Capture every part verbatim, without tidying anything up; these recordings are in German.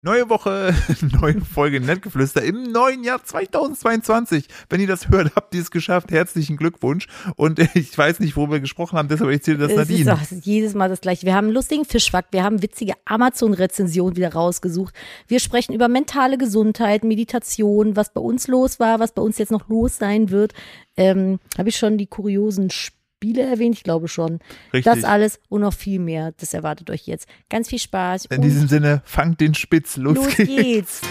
Neue Woche, neue Folge Nettgeflüster im neuen Jahr zweitausendzweiundzwanzig. Wenn ihr das hört, habt ihr es geschafft. Herzlichen Glückwunsch. Und ich weiß nicht, worüber wir gesprochen haben, deshalb erzähle das Nadine. Es ist jedes Mal das Gleiche. Wir haben einen lustigen Fischfakt, wir haben witzige Amazon-Rezensionen wieder rausgesucht. Wir sprechen über mentale Gesundheit, Meditation, was bei uns los war, was bei uns jetzt noch los sein wird. Ähm, habe ich schon die kuriosen Spiele Spiele erwähnt, ich glaube schon. Richtig. Das alles und noch viel mehr, das erwartet euch jetzt. Ganz viel Spaß. In diesem Sinne, fangt den Spitz, los, los geht's. geht's.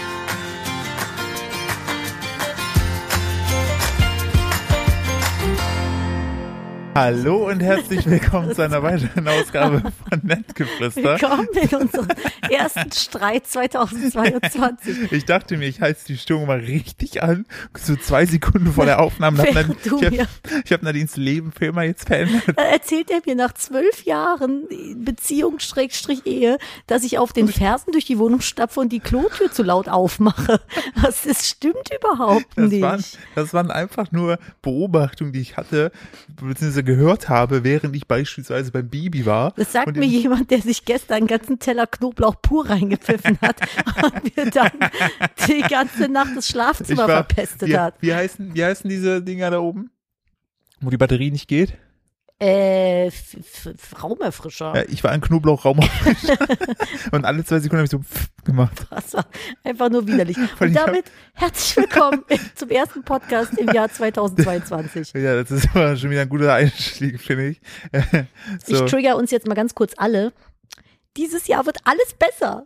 Hallo und herzlich willkommen zu einer weiteren Ausgabe von Nettgeflüster. Willkommen in unserem ersten Streit zweitausendzweiundzwanzig. Ich dachte mir, ich heiz die Stimmung mal richtig an, so zwei Sekunden vor der Aufnahme. Hab Nadine, ich habe hab Nadines Leben für immer jetzt verändert. Dann erzählt er mir nach zwölf Jahren Beziehung Schrägstrich Ehe, dass ich auf den Fersen durch die Wohnung stapfe und die Klotür zu laut aufmache. Das, das stimmt überhaupt das nicht. Waren, das waren einfach nur Beobachtungen, die ich hatte, beziehungsweise gehört habe, während ich beispielsweise beim Baby war. Das sagt mir jemand, der sich gestern einen ganzen Teller Knoblauch pur reingepfiffen hat und mir dann die ganze Nacht das Schlafzimmer war, verpestet wie, hat. Wie heißen, wie heißen diese Dinger da oben? Wo die Batterie nicht geht? Äh, F- F- Raumerfrischer. Ja, ich war ein Knoblauch-Raumerfrischer und alle zwei Sekunden habe ich so pff gemacht. Das war einfach nur widerlich. Und damit herzlich willkommen zum ersten Podcast im Jahr zweitausendzweiundzwanzig. Ja, das ist aber schon wieder ein guter Einstieg, finde ich. So. Ich trigger uns jetzt mal ganz kurz alle. Dieses Jahr wird alles besser.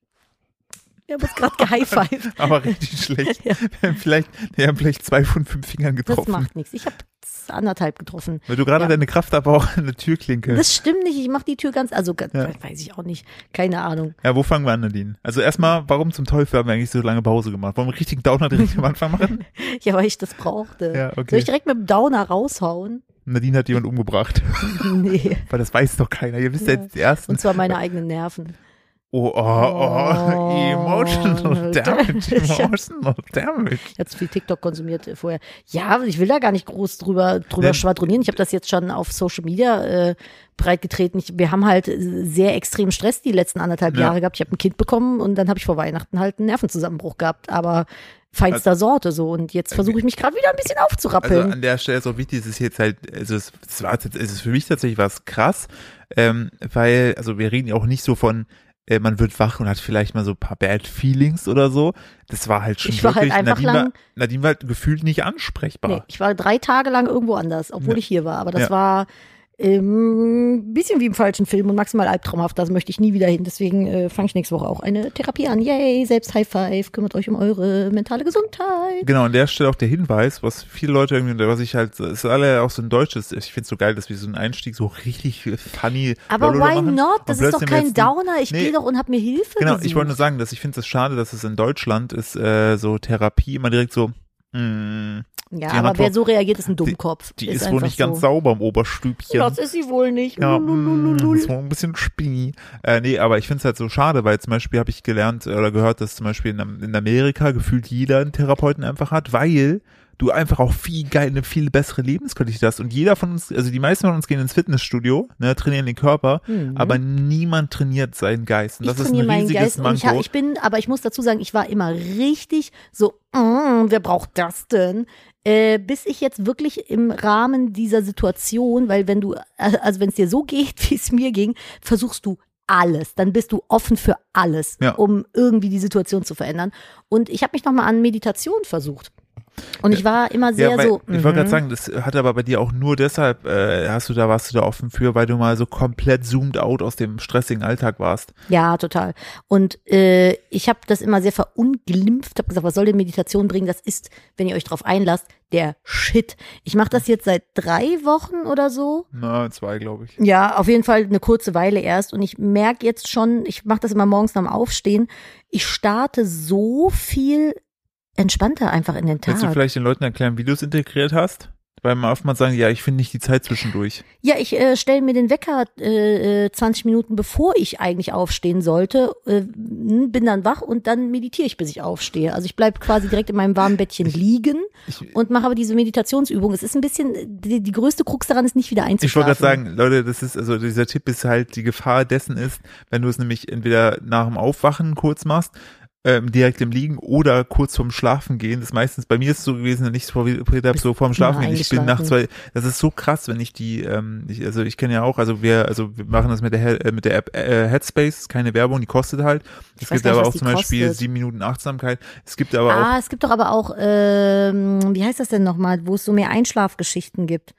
Wir haben uns gerade gehighfived. Aber richtig schlecht. Ja. Wir haben vielleicht, wir haben vielleicht zwei von fünf Fingern getroffen. Das macht nichts. Ich habe anderthalb getroffen. Weil du gerade ja. deine Kraft aber auch an der Türklinke. Das stimmt nicht. Ich mache die Tür ganz, also ganz, ja. weiß ich auch nicht. Keine Ahnung. Ja, wo fangen wir an, Nadine? Also erstmal, warum zum Teufel haben wir eigentlich so lange Pause gemacht? Wollen wir einen richtigen Downer direkt am Anfang machen? Ja, weil ich das brauchte. Ja, okay. Soll ich direkt mit dem Downer raushauen? Nadine hat jemand umgebracht. Nee. Weil das weiß doch keiner. Ihr wisst ja jetzt die ersten. Und zwar meine eigenen Nerven. Oh, oh, oh, oh, emotional damage, emotional damage. Ich habe zu viel TikTok konsumiert vorher. Ja, ich will da gar nicht groß drüber drüber ja. schwadronieren. Ich habe das jetzt schon auf Social Media äh, breitgetreten. Ich, wir haben halt sehr extrem Stress die letzten anderthalb ja. Jahre gehabt. Ich habe ein Kind bekommen und dann habe ich vor Weihnachten halt einen Nervenzusammenbruch gehabt. Aber feinster also, Sorte so. Und jetzt versuche ich mich gerade wieder ein bisschen aufzurappeln. Also an der Stelle ist auch wichtig, es ist jetzt halt, also es, es war es ist für mich tatsächlich was krass, ähm, weil, also wir reden ja auch nicht so von man wird wach und hat vielleicht mal so ein paar Bad Feelings oder so. Das war halt schon ich war wirklich, halt einfach Nadine, lang, war, Nadine war halt gefühlt nicht ansprechbar. Nee, ich war drei Tage lang irgendwo anders, obwohl ja. ich hier war. Aber das ja. war ähm, ein bisschen wie im falschen Film und maximal albtraumhaft. Da möchte ich nie wieder hin. Deswegen äh, fange ich nächste Woche auch eine Therapie an. Yay, selbst High Five, kümmert euch um eure mentale Gesundheit. Genau, an der Stelle auch der Hinweis, was viele Leute irgendwie, was ich halt, ist alle auch so ein deutsches, ich finde es so geil, dass wir so einen Einstieg so richtig funny Aber why machen. not? Das ist doch kein Downer. Ich nee, gehe doch und hab mir Hilfe Genau, gesucht. Ich wollte nur sagen, dass ich finde es schade, dass es in Deutschland ist, äh, so Therapie immer direkt so, mh, ja, aber wer so reagiert, ist ein Dummkopf. Die, die ist, ist wohl nicht so. ganz sauber im Oberstübchen. Das ist sie wohl nicht. Ja, mm, das war ein bisschen spinny. Äh, nee, aber ich finde es halt so schade, weil zum Beispiel habe ich gelernt oder gehört, dass zum Beispiel in, in Amerika gefühlt jeder einen Therapeuten einfach hat, weil du einfach auch viel geil, eine viel bessere Lebensqualität hast. Und jeder von uns, also die meisten von uns gehen ins Fitnessstudio, ne, trainieren den Körper, mhm. aber niemand trainiert seinen Geist. Und das ich ist ein riesiges Geist Manko. Und ich, hab, ich bin, aber ich muss dazu sagen, ich war immer richtig so, mm, wer braucht das denn? Äh, bis ich jetzt wirklich im Rahmen dieser Situation, weil wenn du, also wenn es dir so geht, wie es mir ging, versuchst du alles, dann bist du offen für alles, ja. um irgendwie die Situation zu verändern. Und ich habe mich nochmal an Meditation versucht. Und ich war immer sehr ja, weil, so. Ich wollte gerade sagen, das hat aber bei dir auch nur deshalb, äh, hast du da, warst du da offen für, weil du mal so komplett zoomed out aus dem stressigen Alltag warst. Ja, total. Und äh, ich habe das immer sehr verunglimpft, habe gesagt, was soll denn Meditation bringen? Das ist, wenn ihr euch drauf einlasst, der Shit. Ich mache das jetzt seit drei Wochen oder so. Na, zwei, glaube ich. Ja, auf jeden Fall eine kurze Weile erst. Und ich merke jetzt schon, ich mache das immer morgens nach dem Aufstehen, ich starte so viel entspannter einfach in den Tag. Willst du vielleicht den Leuten erklären, wie du es integriert hast? Weil man oftmals sagen, ja, ich finde nicht die Zeit zwischendurch. Ja, ich äh, stelle mir den Wecker äh, zwanzig Minuten, bevor ich eigentlich aufstehen sollte, äh, bin dann wach und dann meditiere ich, bis ich aufstehe. Also ich bleibe quasi direkt in meinem warmen Bettchen liegen Ich, und mache aber diese Meditationsübung. Es ist ein bisschen, die, die größte Krux daran ist, nicht wieder ich wollte einzuschlafen. gerade sagen, Leute, das ist, also dieser Tipp ist halt, die Gefahr dessen ist, wenn du es nämlich entweder nach dem Aufwachen kurz machst, ähm, direkt im Liegen oder kurz vorm Schlafen gehen. Das meistens, bei mir ist es so gewesen, wenn ich es probiert habe, so vorm Schlafen gehen. Ich bin nachts, weil das ist so krass, wenn ich die, ähm, ich, also ich kenne ja auch, also wir, also wir machen das mit der äh, mit der App äh, Headspace, keine Werbung, die kostet halt. Es gibt gar nicht, aber was auch zum die Beispiel kostet. sieben Minuten Achtsamkeit. Es gibt aber auch. Ah, es gibt doch aber auch, ähm, wie heißt das denn nochmal, wo es so mehr Einschlafgeschichten gibt.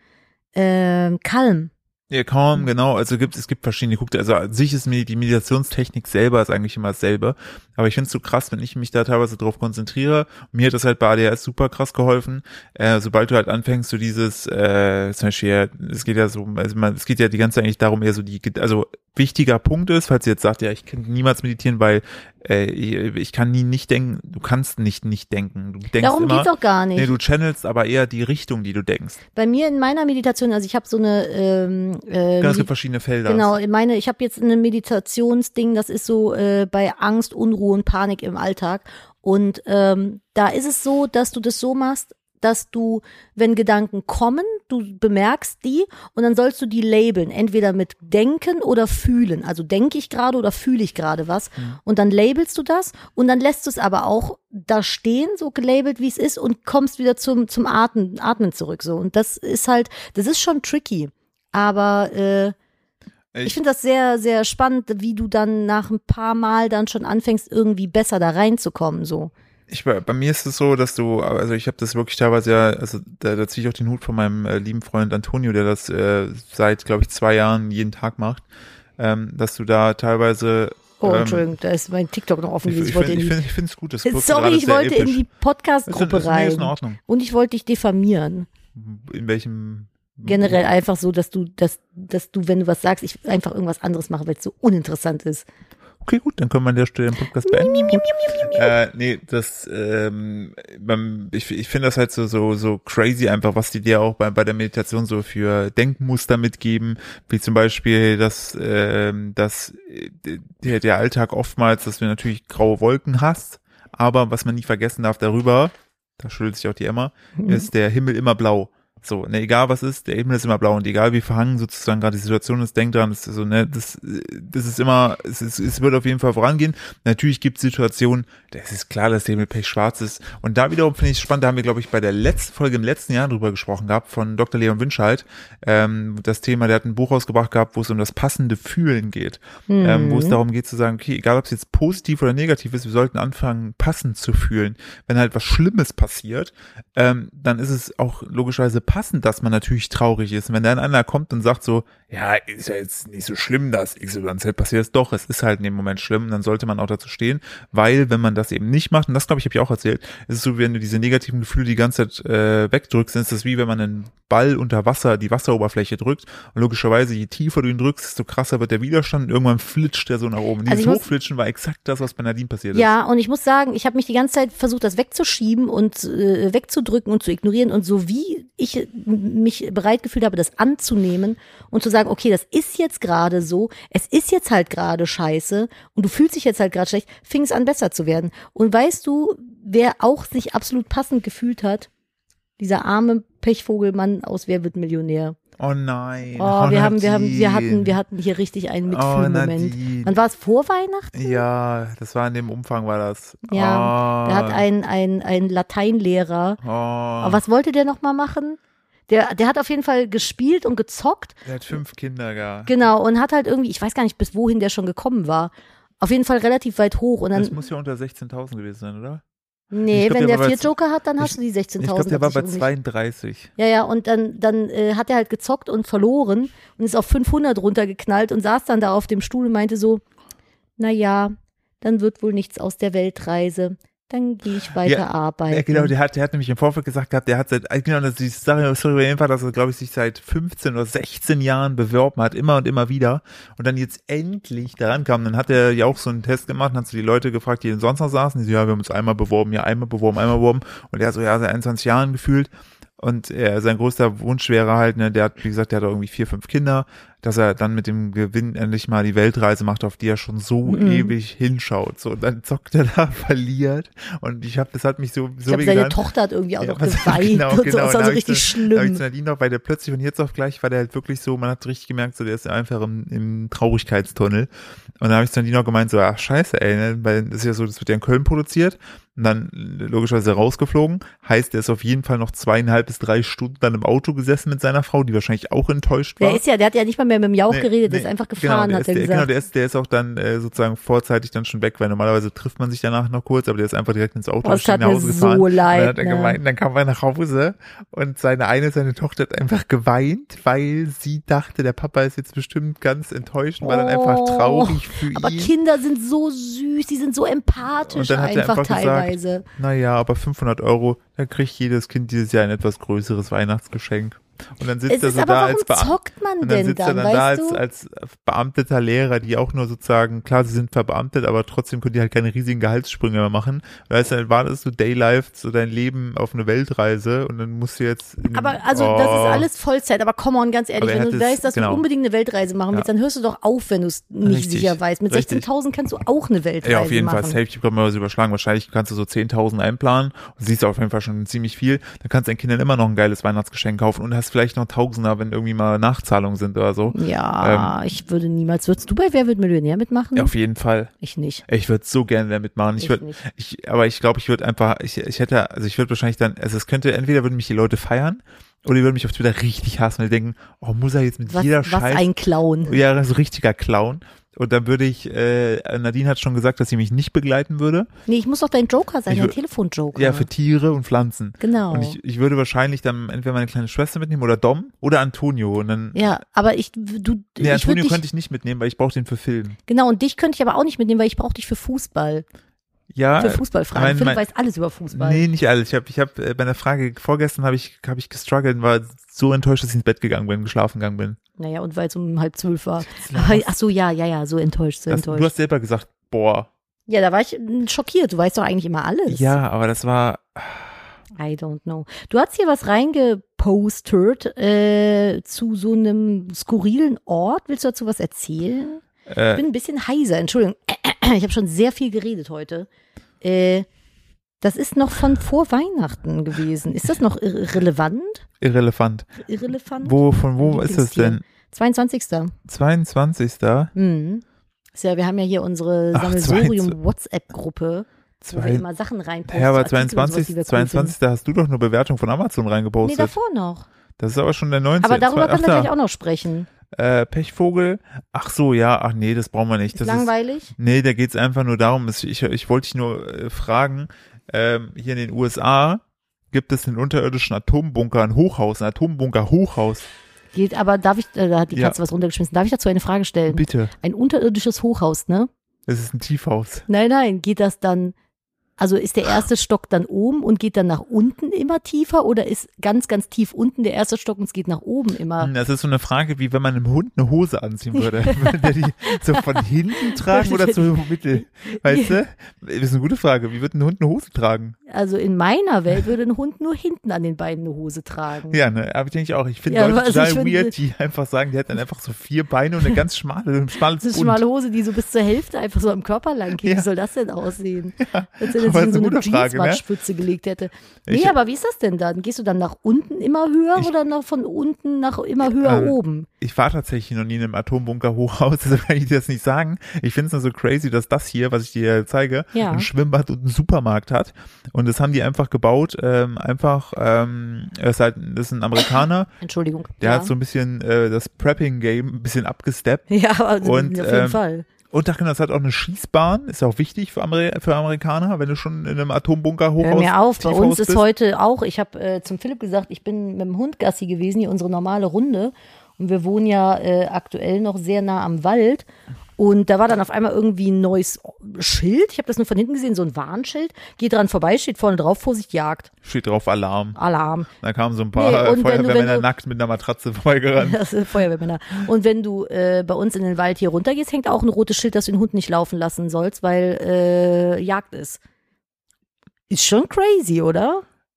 Ähm, Calm. Ja, kaum, genau. Also gibt es gibt verschiedene, guckt, also an sich ist mir die Meditationstechnik selber ist eigentlich immer dasselbe. Aber ich finde es so krass, wenn ich mich da teilweise drauf konzentriere. Und mir hat das halt bei A D H S super krass geholfen. Äh, sobald du halt anfängst, so dieses, äh, zum Beispiel, ja, es geht ja so, also man, es geht ja die ganze Zeit eigentlich darum, eher so die, also wichtiger Punkt ist, falls ihr jetzt sagt, ja, ich kann niemals meditieren, weil äh, ich, ich kann nie nicht denken, du kannst nicht nicht denken. Du denkst Darum immer, geht's auch gar nicht. Nee, du channelst aber eher die Richtung, die du denkst. Bei mir in meiner Meditation, also ich habe so eine ähm, äh, Ja, es gibt verschiedene Felder. Genau, ich meine, ich habe jetzt ein Meditationsding, das ist so äh, bei Angst, Unruhe und Panik im Alltag. Und ähm, da ist es so, dass du das so machst, dass du, wenn Gedanken kommen, du bemerkst die und dann sollst du die labeln, entweder mit denken oder fühlen. Also denke ich gerade oder fühle ich gerade was. Mhm. Und dann labelst du das und dann lässt du es aber auch da stehen, so gelabelt, wie es ist und kommst wieder zum, zum Atmen, Atmen zurück. So. Und das ist halt, das ist schon tricky. Aber äh, ich, ich finde das sehr, sehr spannend, wie du dann nach ein paar Mal dann schon anfängst, irgendwie besser da reinzukommen. So. Ich, bei mir ist es so, dass du, also ich habe das wirklich teilweise ja, also da, da ziehe ich auch den Hut von meinem äh, lieben Freund Antonio, der das äh, seit, glaube ich, zwei Jahren jeden Tag macht, ähm, dass du da teilweise Oh, ähm, Entschuldigung, da ist mein TikTok noch offen. Ich, Ich, ich wollte finde in die, ich finde es gut, das wirkt sorry, gerade ich sehr wollte episch. in die Podcast-Gruppe Ist in- ist- nee, rein ist in Ordnung. und ich wollte dich diffamieren. In welchem Generell einfach so, dass du, dass, dass du, wenn du was sagst, ich einfach irgendwas anderes mache, weil es so uninteressant ist. Okay, gut, dann können wir an der Stelle den Podcast beenden. Gut. Äh, nee, das, ähm, beim, ich, ich finde das halt so, so, so crazy einfach, was die dir auch bei, bei der Meditation so für Denkmuster mitgeben, wie zum Beispiel, dass, ähm, dass der, der Alltag oftmals, dass du natürlich graue Wolken hast, aber was man nie vergessen darf darüber, da schüttelt sich auch die Emma, Mhm. ist der Himmel immer blau. So, ne, egal was ist, der Himmel ist immer blau und egal wie verhangen sozusagen gerade die Situation ist, denk dran, das ist so, ne, das, das ist immer, es ist, es wird auf jeden Fall vorangehen. Natürlich gibt es Situationen, das ist klar, dass der Himmel pechschwarz ist und da wiederum finde ich es spannend, da haben wir, glaube ich, bei der letzten Folge im letzten Jahr drüber gesprochen gehabt, von Doktor Leon Winscheid, ähm, das Thema, der hat ein Buch rausgebracht gehabt, wo es um das passende Fühlen geht, Mhm. ähm, wo es darum geht zu sagen, okay, egal ob es jetzt positiv oder negativ ist, wir sollten anfangen, passend zu fühlen. Wenn halt was Schlimmes passiert, ähm, dann ist es auch logischerweise passend, dass man natürlich traurig ist. Und wenn dann einer kommt und sagt so, ja, ist ja jetzt nicht so schlimm, dass X Y Z passiert ist, doch, es ist halt in dem Moment schlimm, dann sollte man auch dazu stehen, weil wenn man das eben nicht macht, und das glaube ich, habe ich auch erzählt, ist es so, wenn du diese negativen Gefühle die ganze Zeit äh, wegdrückst, dann ist das wie wenn man einen Ball unter Wasser, die Wasseroberfläche drückt und logischerweise, je tiefer du ihn drückst, desto krasser wird der Widerstand und irgendwann flitscht der so nach oben. Und Also dieses ich muss- Hochflitschen war exakt das, was bei Nadine passiert ist. Ja, und ich muss sagen, ich habe mich die ganze Zeit versucht, das wegzuschieben und äh, wegzudrücken und zu ignorieren. Und so wie ich m- mich bereit gefühlt habe, das anzunehmen und zu sagen, okay, das ist jetzt gerade so, es ist jetzt halt gerade scheiße und du fühlst dich jetzt halt gerade schlecht, fing es an, besser zu werden. Und weißt du, wer auch sich absolut passend gefühlt hat? Dieser arme Pechvogelmann aus Wer wird Millionär? Oh nein. Oh, wir haben, wir haben, wir Nadine. hatten, wir hatten hier richtig einen Oh, Mitfühlmoment. Nadine. Wann war es? Vor Weihnachten? Ja, das war in dem Umfang, war das. Ja, oh. da hat ein, ein, ein Lateinlehrer. Oh. Aber was wollte der nochmal machen? Der, der hat auf jeden Fall gespielt und gezockt. Der hat fünf Kinder gehabt. Genau, und hat halt irgendwie, ich weiß gar nicht, bis wohin der schon gekommen war. Auf jeden Fall relativ weit hoch. Und Das dann, muss ja unter sechzehntausend gewesen sein, oder? nee, ich glaub, wenn der der war vier bei- Joker hat, dann ich- hast du die Ich sechzehntausend. glaube, der war bei Absicherung nicht. zweiunddreißig. Ja, ja, und dann, dann äh, hat er halt gezockt und verloren und ist auf fünfhundert runtergeknallt und saß dann da auf dem Stuhl und meinte so, na ja, dann wird wohl nichts aus der Weltreise. Dann gehe ich weiter Ja, arbeiten. Ja, genau, der hat, der hat nämlich im Vorfeld gesagt gehabt, der hat seit, genau, das ist die Sache, sorry, über jeden Fall, dass er, glaube ich, sich seit fünfzehn oder sechzehn Jahren beworben hat, immer und immer wieder, und dann jetzt endlich daran kam, dann hat er ja auch so einen Test gemacht, dann hat so die Leute gefragt, die denn sonst noch saßen, die so, ja, wir haben uns einmal beworben, ja, einmal beworben, einmal beworben, und er so, ja, seit einundzwanzig Jahren gefühlt, Und er, sein größter Wunsch wäre halt, ne, der hat, wie gesagt, der hat irgendwie vier, fünf Kinder, dass er dann mit dem Gewinn endlich mal die Weltreise macht, auf die er schon so Mhm. ewig hinschaut. So, und dann zockt er da, verliert. Und ich habe, das hat mich so, so Ich glaube, weh seine getan. Tochter hat irgendwie auch Ja, noch was- geweint genau, und so. genau. Das Und war da so hab ich richtig so- Da hab ich schlimm. zu Nadine noch, weil der plötzlich von jetzt auf gleich war der halt wirklich so, man hat richtig gemerkt, so der ist einfach im, im Traurigkeitstunnel. Und dann habe ich zu Nadine noch gemeint, so, ach scheiße, ey, ne? Weil das ist ja so, das wird ja in Köln produziert. Und dann logischerweise rausgeflogen. Heißt, er ist auf jeden Fall noch zweieinhalb bis drei Stunden dann im Auto gesessen mit seiner Frau, die wahrscheinlich auch enttäuscht war. Der ist ja, der hat ja nicht mal mehr mit dem Jauch Nee, geredet, der nee, ist einfach genau, gefahren, der hat ist, er der, gesagt. Genau, der ist, der ist auch dann äh, sozusagen vorzeitig dann schon weg, weil normalerweise trifft man sich danach noch kurz, aber der ist einfach direkt ins Auto Oh, es tat nach mir Hause so gefahren. leid, Und dann hat er ne? gemeint, dann kam er nach Hause und seine eine, seine Tochter hat einfach geweint, weil sie dachte, der Papa ist jetzt bestimmt ganz enttäuscht und war dann einfach Oh, traurig für Aber ihn. Kinder sind so süß, die sind so empathisch Und dann hat er einfach, einfach gesagt, teilweise. Naja, aber fünfhundert Euro, da kriegt jedes Kind dieses Jahr ein etwas größeres Weihnachtsgeschenk. Und dann sitzt Es er ist so aber, da warum als Beamter. zockt man Und dann denn sitzt er dann, dann weißt da als, du? als beamteter Lehrer, die auch nur sozusagen, klar, sie sind verbeamtet, aber trotzdem können die halt keine riesigen Gehaltssprünge mehr machen. Weißt du, dann wartest du Daylife, so dein Leben auf eine Weltreise und dann musst du jetzt. In, Aber also oh, das ist alles Vollzeit, aber come on, ganz ehrlich, Aber er wenn du hat es- weißt, dass genau. du unbedingt eine Weltreise machen willst, Ja. dann hörst du doch auf, wenn du es nicht Richtig, sicher weißt. Mit richtig. sechzehntausend kannst du auch eine Weltreise Ja, auf jeden machen. Fall safe. Ich habe mal was überschlagen. Wahrscheinlich kannst du so zehntausend einplanen und siehst auf jeden Fall schon ziemlich viel. Dann kannst du deinen Kindern immer noch ein geiles Weihnachtsgeschenk kaufen und hast vielleicht noch Tausender, wenn irgendwie mal Nachzahlungen sind oder so. Ja, ich würde niemals. Würdest du bei Wer wird Millionär mitmachen? Ähm, Ja, auf jeden Fall. Ich nicht. Ich würde so gerne damit machen. Ich Ich würde, nicht. ich, aber ich glaube, ich würde einfach, ich, ich hätte, also ich würde wahrscheinlich dann, also es könnte, entweder würden mich die Leute feiern oder die würden mich auf Twitter richtig hassen, weil die denken, oh, muss er jetzt mit Was, jeder was Scheiß, ein Clown. ja, so richtiger Clown. Und dann würde ich, äh, Nadine hat schon gesagt, dass sie mich nicht begleiten würde. Nee, ich muss doch dein Joker sein, Ich dein wür- Telefonjoker. Ja, für Tiere und Pflanzen. Genau. Und ich, ich würde wahrscheinlich dann entweder meine kleine Schwester mitnehmen oder Dom oder Antonio. Und dann, ja, aber ich, du, nee, ich würde Antonio dich, könnte ich nicht mitnehmen, weil ich brauche den für Film. genau, und dich könnte ich aber auch nicht mitnehmen, weil ich brauche dich für Fußball. Ja, Für Fußballfragen. mein- Philipp mein- weiß alles über Fußball. nee, nicht alles. Ich habe, ich habe äh, bei einer Frage vorgestern habe ich, habe ich gestruggelt und war so enttäuscht, dass ich ins Bett gegangen bin, geschlafen gegangen bin. Naja, und weil es um halb zwölf war. Lass. Ach so, ja, ja, ja, so enttäuscht, so Das, du enttäuscht. hast selber gesagt, boah. Ja, da war ich mm, schockiert. Du weißt doch eigentlich immer alles. Ja, aber das war, I don't know. Du hast hier was reingepostet äh, zu so einem skurrilen Ort. Willst du dazu was erzählen? Ich äh, bin ein bisschen heiser, Entschuldigung. Ich habe schon sehr viel geredet heute. Äh, das ist noch von vor Weihnachten gewesen. Ist das noch irre- relevant? irrelevant. Irrelevant? Wo, von wo ist das Lieblingstier. denn? zweiundzwanzigster zweiundzwanzigster Mhm. Ist ja, wir haben ja hier unsere Ach, Sammelsurium-WhatsApp-Gruppe, wo wir Zwei, immer Sachen reinposten. ja, aber Artikel und sowas, zweiundzwanzig, die wir cool zweiundzwanzigster hast du doch nur Bewertung von Amazon finden. Nee, reingepostet. davor noch. Das ist aber schon der neunzehnte. Aber darüber Ach, können wir da. gleich auch noch sprechen. Äh, Pechvogel. Ach so, ja, ach nee, das brauchen wir nicht. Ist Das langweilig? Nee, da geht's einfach nur darum, es- ich, ich wollte dich nur äh, fragen, ähm, hier in den U S A gibt es einen unterirdischen Atombunker, ein Hochhaus, ein Atombunker-Hochhaus. Geht, aber darf ich, äh, da hat die Ja. Katze was runtergeschmissen. Darf ich dazu eine Frage stellen? Bitte, Ein unterirdisches Hochhaus, ne? es ist ein Tiefhaus. Nein, nein, geht das dann, also ist der erste Stock dann oben und geht dann nach unten immer tiefer oder ist ganz, ganz tief unten der erste Stock und es geht nach oben immer? Das ist so eine Frage, wie wenn man einem Hund eine Hose anziehen würde. Würde der die so von hinten tragen oder so mittel? Weißt du? Das ist eine gute Frage. Wie wird ein Hund eine Hose tragen? Also in meiner Welt würde ein Hund nur hinten an den Beinen eine Hose tragen. Ja, ne, aber ich denke auch. Ich finde Ja, Leute also total ich finde- weird, die einfach sagen, die hätten dann einfach so vier Beine und eine ganz schmale, ein schmales Das ist Bund. eine schmale Hose, die so bis zur Hälfte einfach so am Körper lang geht. Ja. Wie soll das denn aussehen? Als wenn er aber sich in ist so eine eine gute Frage, ne? Jeansmatschpfütze gelegt hätte. Nee, Ich- aber wie ist das denn dann? Gehst du dann nach unten immer höher Ich- oder nach, von unten nach immer höher Ähm, oben? Ich war tatsächlich noch nie in einem Atombunker-Hochhaus, deshalb kann ich dir das nicht sagen. Ich finde es nur so crazy, dass das hier, was ich dir zeige, Ja. ein Schwimmbad und einen Supermarkt hat. Und das haben die einfach gebaut, ähm, einfach, ähm, er ist halt, das ist ein Amerikaner, Entschuldigung. der ja. hat so ein bisschen äh, das Prepping-Game ein bisschen abgesteppt. Ja, also Und, auf jeden ähm, Fall. Und da das hat auch eine Schießbahn, ist auch wichtig für, Amer für Amerikaner, wenn du schon in einem Atombunker-Hochhaus Hör mir auf, bei Tiefhaus uns ist bist. heute auch, ich habe äh, zum Philipp gesagt, ich bin mit dem Hund Gassi gewesen, hier unsere normale Runde. Und wir wohnen ja äh, aktuell noch sehr nah am Wald. Und da war dann auf einmal irgendwie ein neues Schild. Ich habe das nur von hinten gesehen, so ein Warnschild. Geht dran vorbei, steht vorne drauf, Vorsicht, Jagd. Steht drauf Alarm. Alarm. Da kamen so ein paar Nee, äh, und wenn du- Feuerwehrmänner wenn du- nackt mit einer Matratze vorbeigerannt. Das sind Feuerwehrmänner. Und wenn du äh, bei uns in den Wald hier runtergehst, hängt auch ein rotes Schild, dass du den Hund nicht laufen lassen sollst, weil äh, Jagd ist. Ist schon crazy, oder?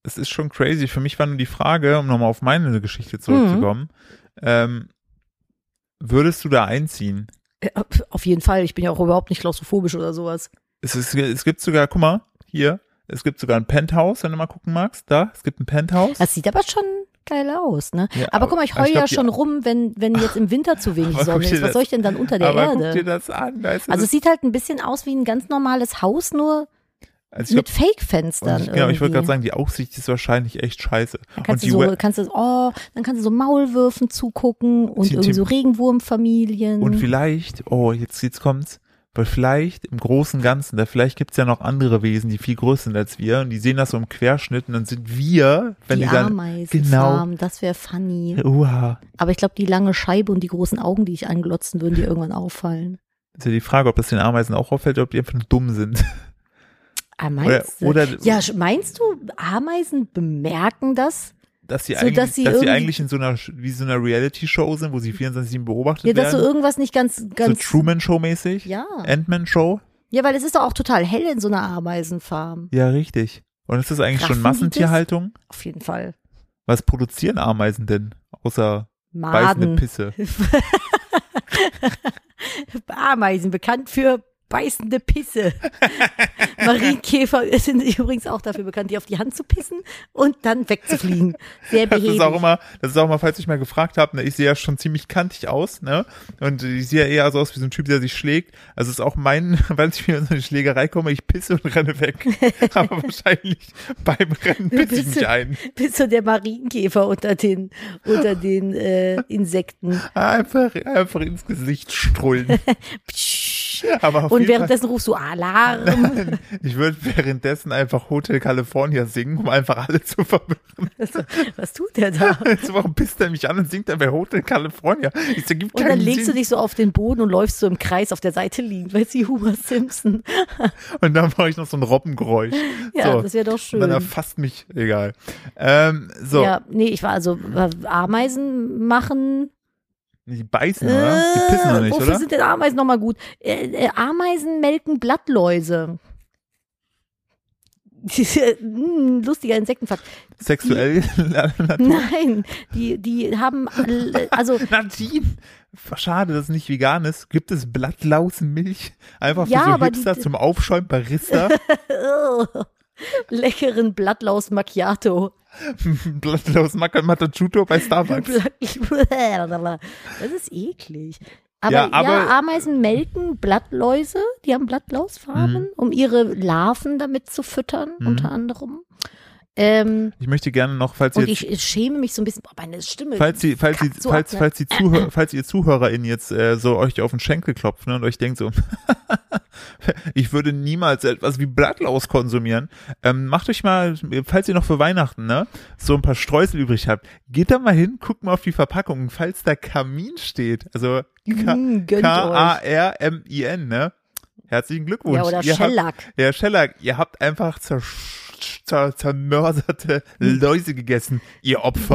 es ist schon crazy. Für mich war nur die Frage, um nochmal auf meine Geschichte zurückzukommen, mhm. ähm, würdest du da einziehen? Auf jeden Fall. Ich bin ja auch überhaupt nicht klaustrophobisch oder sowas. Es, ist, es gibt sogar, guck mal, hier, es gibt sogar ein Penthouse, wenn du mal gucken magst. Da, es gibt ein Penthouse. Das sieht aber schon geil aus, ne? Ja, aber guck mal, ich heule ich glaub, ja schon die, rum, wenn, wenn jetzt im Winter zu wenig Sonne ist. Was das, soll ich denn dann unter der aber Erde? Guck dir das an. Da ist Also das, es sieht halt ein bisschen aus wie ein ganz normales Haus, nur also mit glaub, Fake-Fenstern. ich, genau, ich wollte gerade sagen, die Aussicht ist wahrscheinlich echt scheiße. Dann kannst, und du die so, kannst du, oh, dann kannst du so Maulwürfen zugucken und die, irgendwie so Regenwurmfamilien. Und vielleicht, oh, jetzt, jetzt kommt's, weil vielleicht im Großen und Ganzen, da vielleicht gibt's ja noch andere Wesen, die viel größer sind als wir und die sehen das so im Querschnitt und dann sind wir, wenn die, die dann, Ameisenfarm, genau, das wäre funny. Uha. Aber ich glaube, die lange Scheibe und die großen Augen, die ich anglotzen, würden dir irgendwann auffallen. Das ist ja die Frage, ob das den Ameisen auch auffällt oder ob die einfach nur dumm sind. Ah, meinst oder, du? oder, ja, meinst du, Ameisen bemerken das? Dass sie, so, eigentlich, dass sie, dass sie irgendwie, eigentlich in so einer, wie so einer Reality-Show sind, wo sie vierundzwanzig sieben beobachtet ja, dass werden. so irgendwas nicht ganz, ganz. So Truman-Show-mäßig? Ja. Ant-Man-Show? Ja, weil es ist doch auch total hell in so einer Ameisenfarm. Ja, richtig. Und ist das eigentlich Raffen schon Massentierhaltung? Auf jeden Fall. Was produzieren Ameisen denn? Außer Maden. beißende Pisse. Ameisen, bekannt für beißende Pisse. Marienkäfer sind übrigens auch dafür bekannt, die auf die Hand zu pissen und dann wegzufliegen. Sehr Das behäbig. ist auch immer, das ist auch mal, falls ich mal gefragt habe, ne, ich sehe ja schon ziemlich kantig aus, ne? Und ich sehe ja eher so aus wie so ein Typ, der sich schlägt. Also ist auch mein, weil ich wieder in so eine Schlägerei komme, ich pisse und renne weg. Aber wahrscheinlich beim Rennen pisse ich mich ein. Bist du der Marienkäfer unter den, unter den äh, Insekten. Einfach, einfach ins Gesicht strullen. Aber auf Und jeden währenddessen rufst du Alarm. Ich würde währenddessen einfach Hotel California singen, um einfach alle zu verwirren. Also, was tut der da? Also, warum pisst er mich an und singt er bei Hotel California? Das ergibt Und dann keinen legst Sinn. du dich so auf den Boden und läufst so im Kreis auf der Seite liegend, weißt du, wie Homer Simpson. Und dann mache ich noch so ein Robbengeräusch. Ja, so. das wäre doch schön. Und dann erfasst mich, egal. Ähm, so. Ja, nee, ich war also äh, Ameisen machen. Die beißen, oder? Die pissen noch nicht, wofür oder? sind denn Ameisen nochmal gut? Äh, äh, Ameisen melken Blattläuse. mm, lustiger Insektenfakt. Sexuell? Die, nein, die, die haben, also. Nadine! Schade, dass es nicht vegan ist. Gibt es Blattlausenmilch? Einfach für Ja, so aber Hipster die, zum Aufschäumen Barista? Leckeren Blattlaus Macchiato. Blattlaus Matachuto bei Starbucks. Das ist eklig. Aber ja, ja, aber Ameisen melken Blattläuse, die haben Blattlausfarben, Mhm. um ihre Larven damit zu füttern, Mhm. unter anderem. Ähm, ich möchte gerne noch, falls ihr und ich, ich schäme mich so ein bisschen, boah, meine Stimme. falls sie, falls sie, kackt so falls, ab, ne? falls die Zuhörer, falls ihr ZuhörerInnen jetzt äh, so euch auf den Schenkel klopft, ne, und euch denkt so, ich würde niemals etwas wie Blattlaus konsumieren. Ähm, macht euch mal, falls ihr noch für Weihnachten, ne, so ein paar Streusel übrig habt, geht da mal hin, guckt mal auf die Verpackung, falls da Kamin steht, also K Mm, gönnt A R M I N, ne? Herzlichen Glückwunsch. Ja, oder ihr Shellac. Habt, ja, Shellac. Ihr habt einfach zer zer zermörserte Läuse gegessen, ihr Opfer.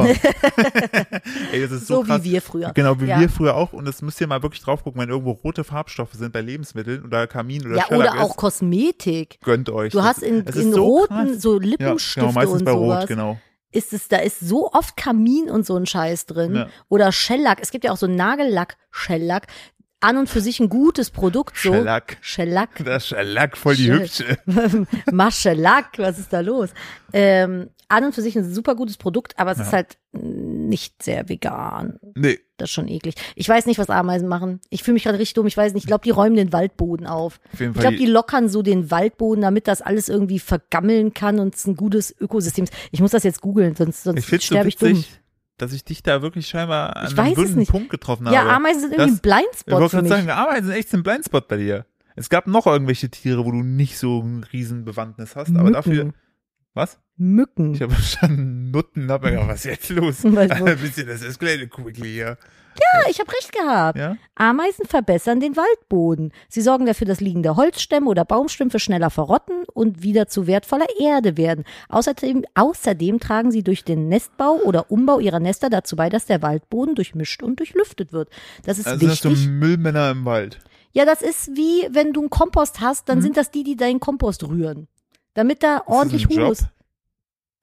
Ey, das ist so, So krass. wie wir früher. Genau, wie Ja. wir früher auch. Und das müsst ihr mal wirklich drauf gucken, wenn irgendwo rote Farbstoffe sind bei Lebensmitteln oder Kamin oder Ja, Shellac oder auch ist, Kosmetik. gönnt euch. Du Das- hast in, es ist in so roten krass. so Ja, Lippenstifte genau, meistens und bei sowas. Rot, genau. Ist es, da ist so oft Kamin und so ein Scheiß drin. Ja. Oder Shellac. Es gibt ja auch so Nagellack-Shellac. An und für sich ein gutes Produkt. So. Shellac. Shellac. Das Shellac, voll die Shell- hübsche. Maschellack, was ist da los? Ähm, an und für sich ein super gutes Produkt, aber es Ja. ist halt nicht sehr vegan. Nee, Das ist schon eklig. Ich weiß nicht, was Ameisen machen. Ich fühle mich gerade richtig dumm. Ich weiß nicht. Ich glaube, die räumen den Waldboden auf. auf jeden Ich Fall. glaube, die lockern so den Waldboden, damit das alles irgendwie vergammeln kann und es ein gutes Ökosystem ist. Ich muss das jetzt googeln, sonst, ich sonst find's so sterbe ich dumm. witzig, dass ich dich da wirklich scheinbar an Ich einem weiß es wunden nicht. Punkt getroffen habe. Ja, Ameisen sind irgendwie Das- ein Blindspot Ich wollte für gerade mich. sagen, Ameisen sind echt ein Blindspot bei dir. Es gab noch irgendwelche Tiere, wo du nicht so ein Riesenbewandtnis hast, aber Mücken. dafür, was? Mücken. Ich habe verstanden, Nutten, hab mir gedacht, was ist jetzt los? Weißt du- Ein bisschen, das escalated quickly hier. Ja, ich habe recht gehabt. Ja? Ameisen verbessern den Waldboden. Sie sorgen dafür, dass liegende Holzstämme oder Baumstümpfe schneller verrotten und wieder zu wertvoller Erde werden. Außerdem, außerdem tragen sie durch den Nestbau oder Umbau ihrer Nester dazu bei, dass der Waldboden durchmischt und durchlüftet wird. Das ist Also das wichtig. sind so Müllmänner im Wald. Ja, das ist wie, wenn du einen Kompost hast, dann Mhm. sind das die, die deinen Kompost rühren. Damit da ordentlich ist das ein Humus. Job?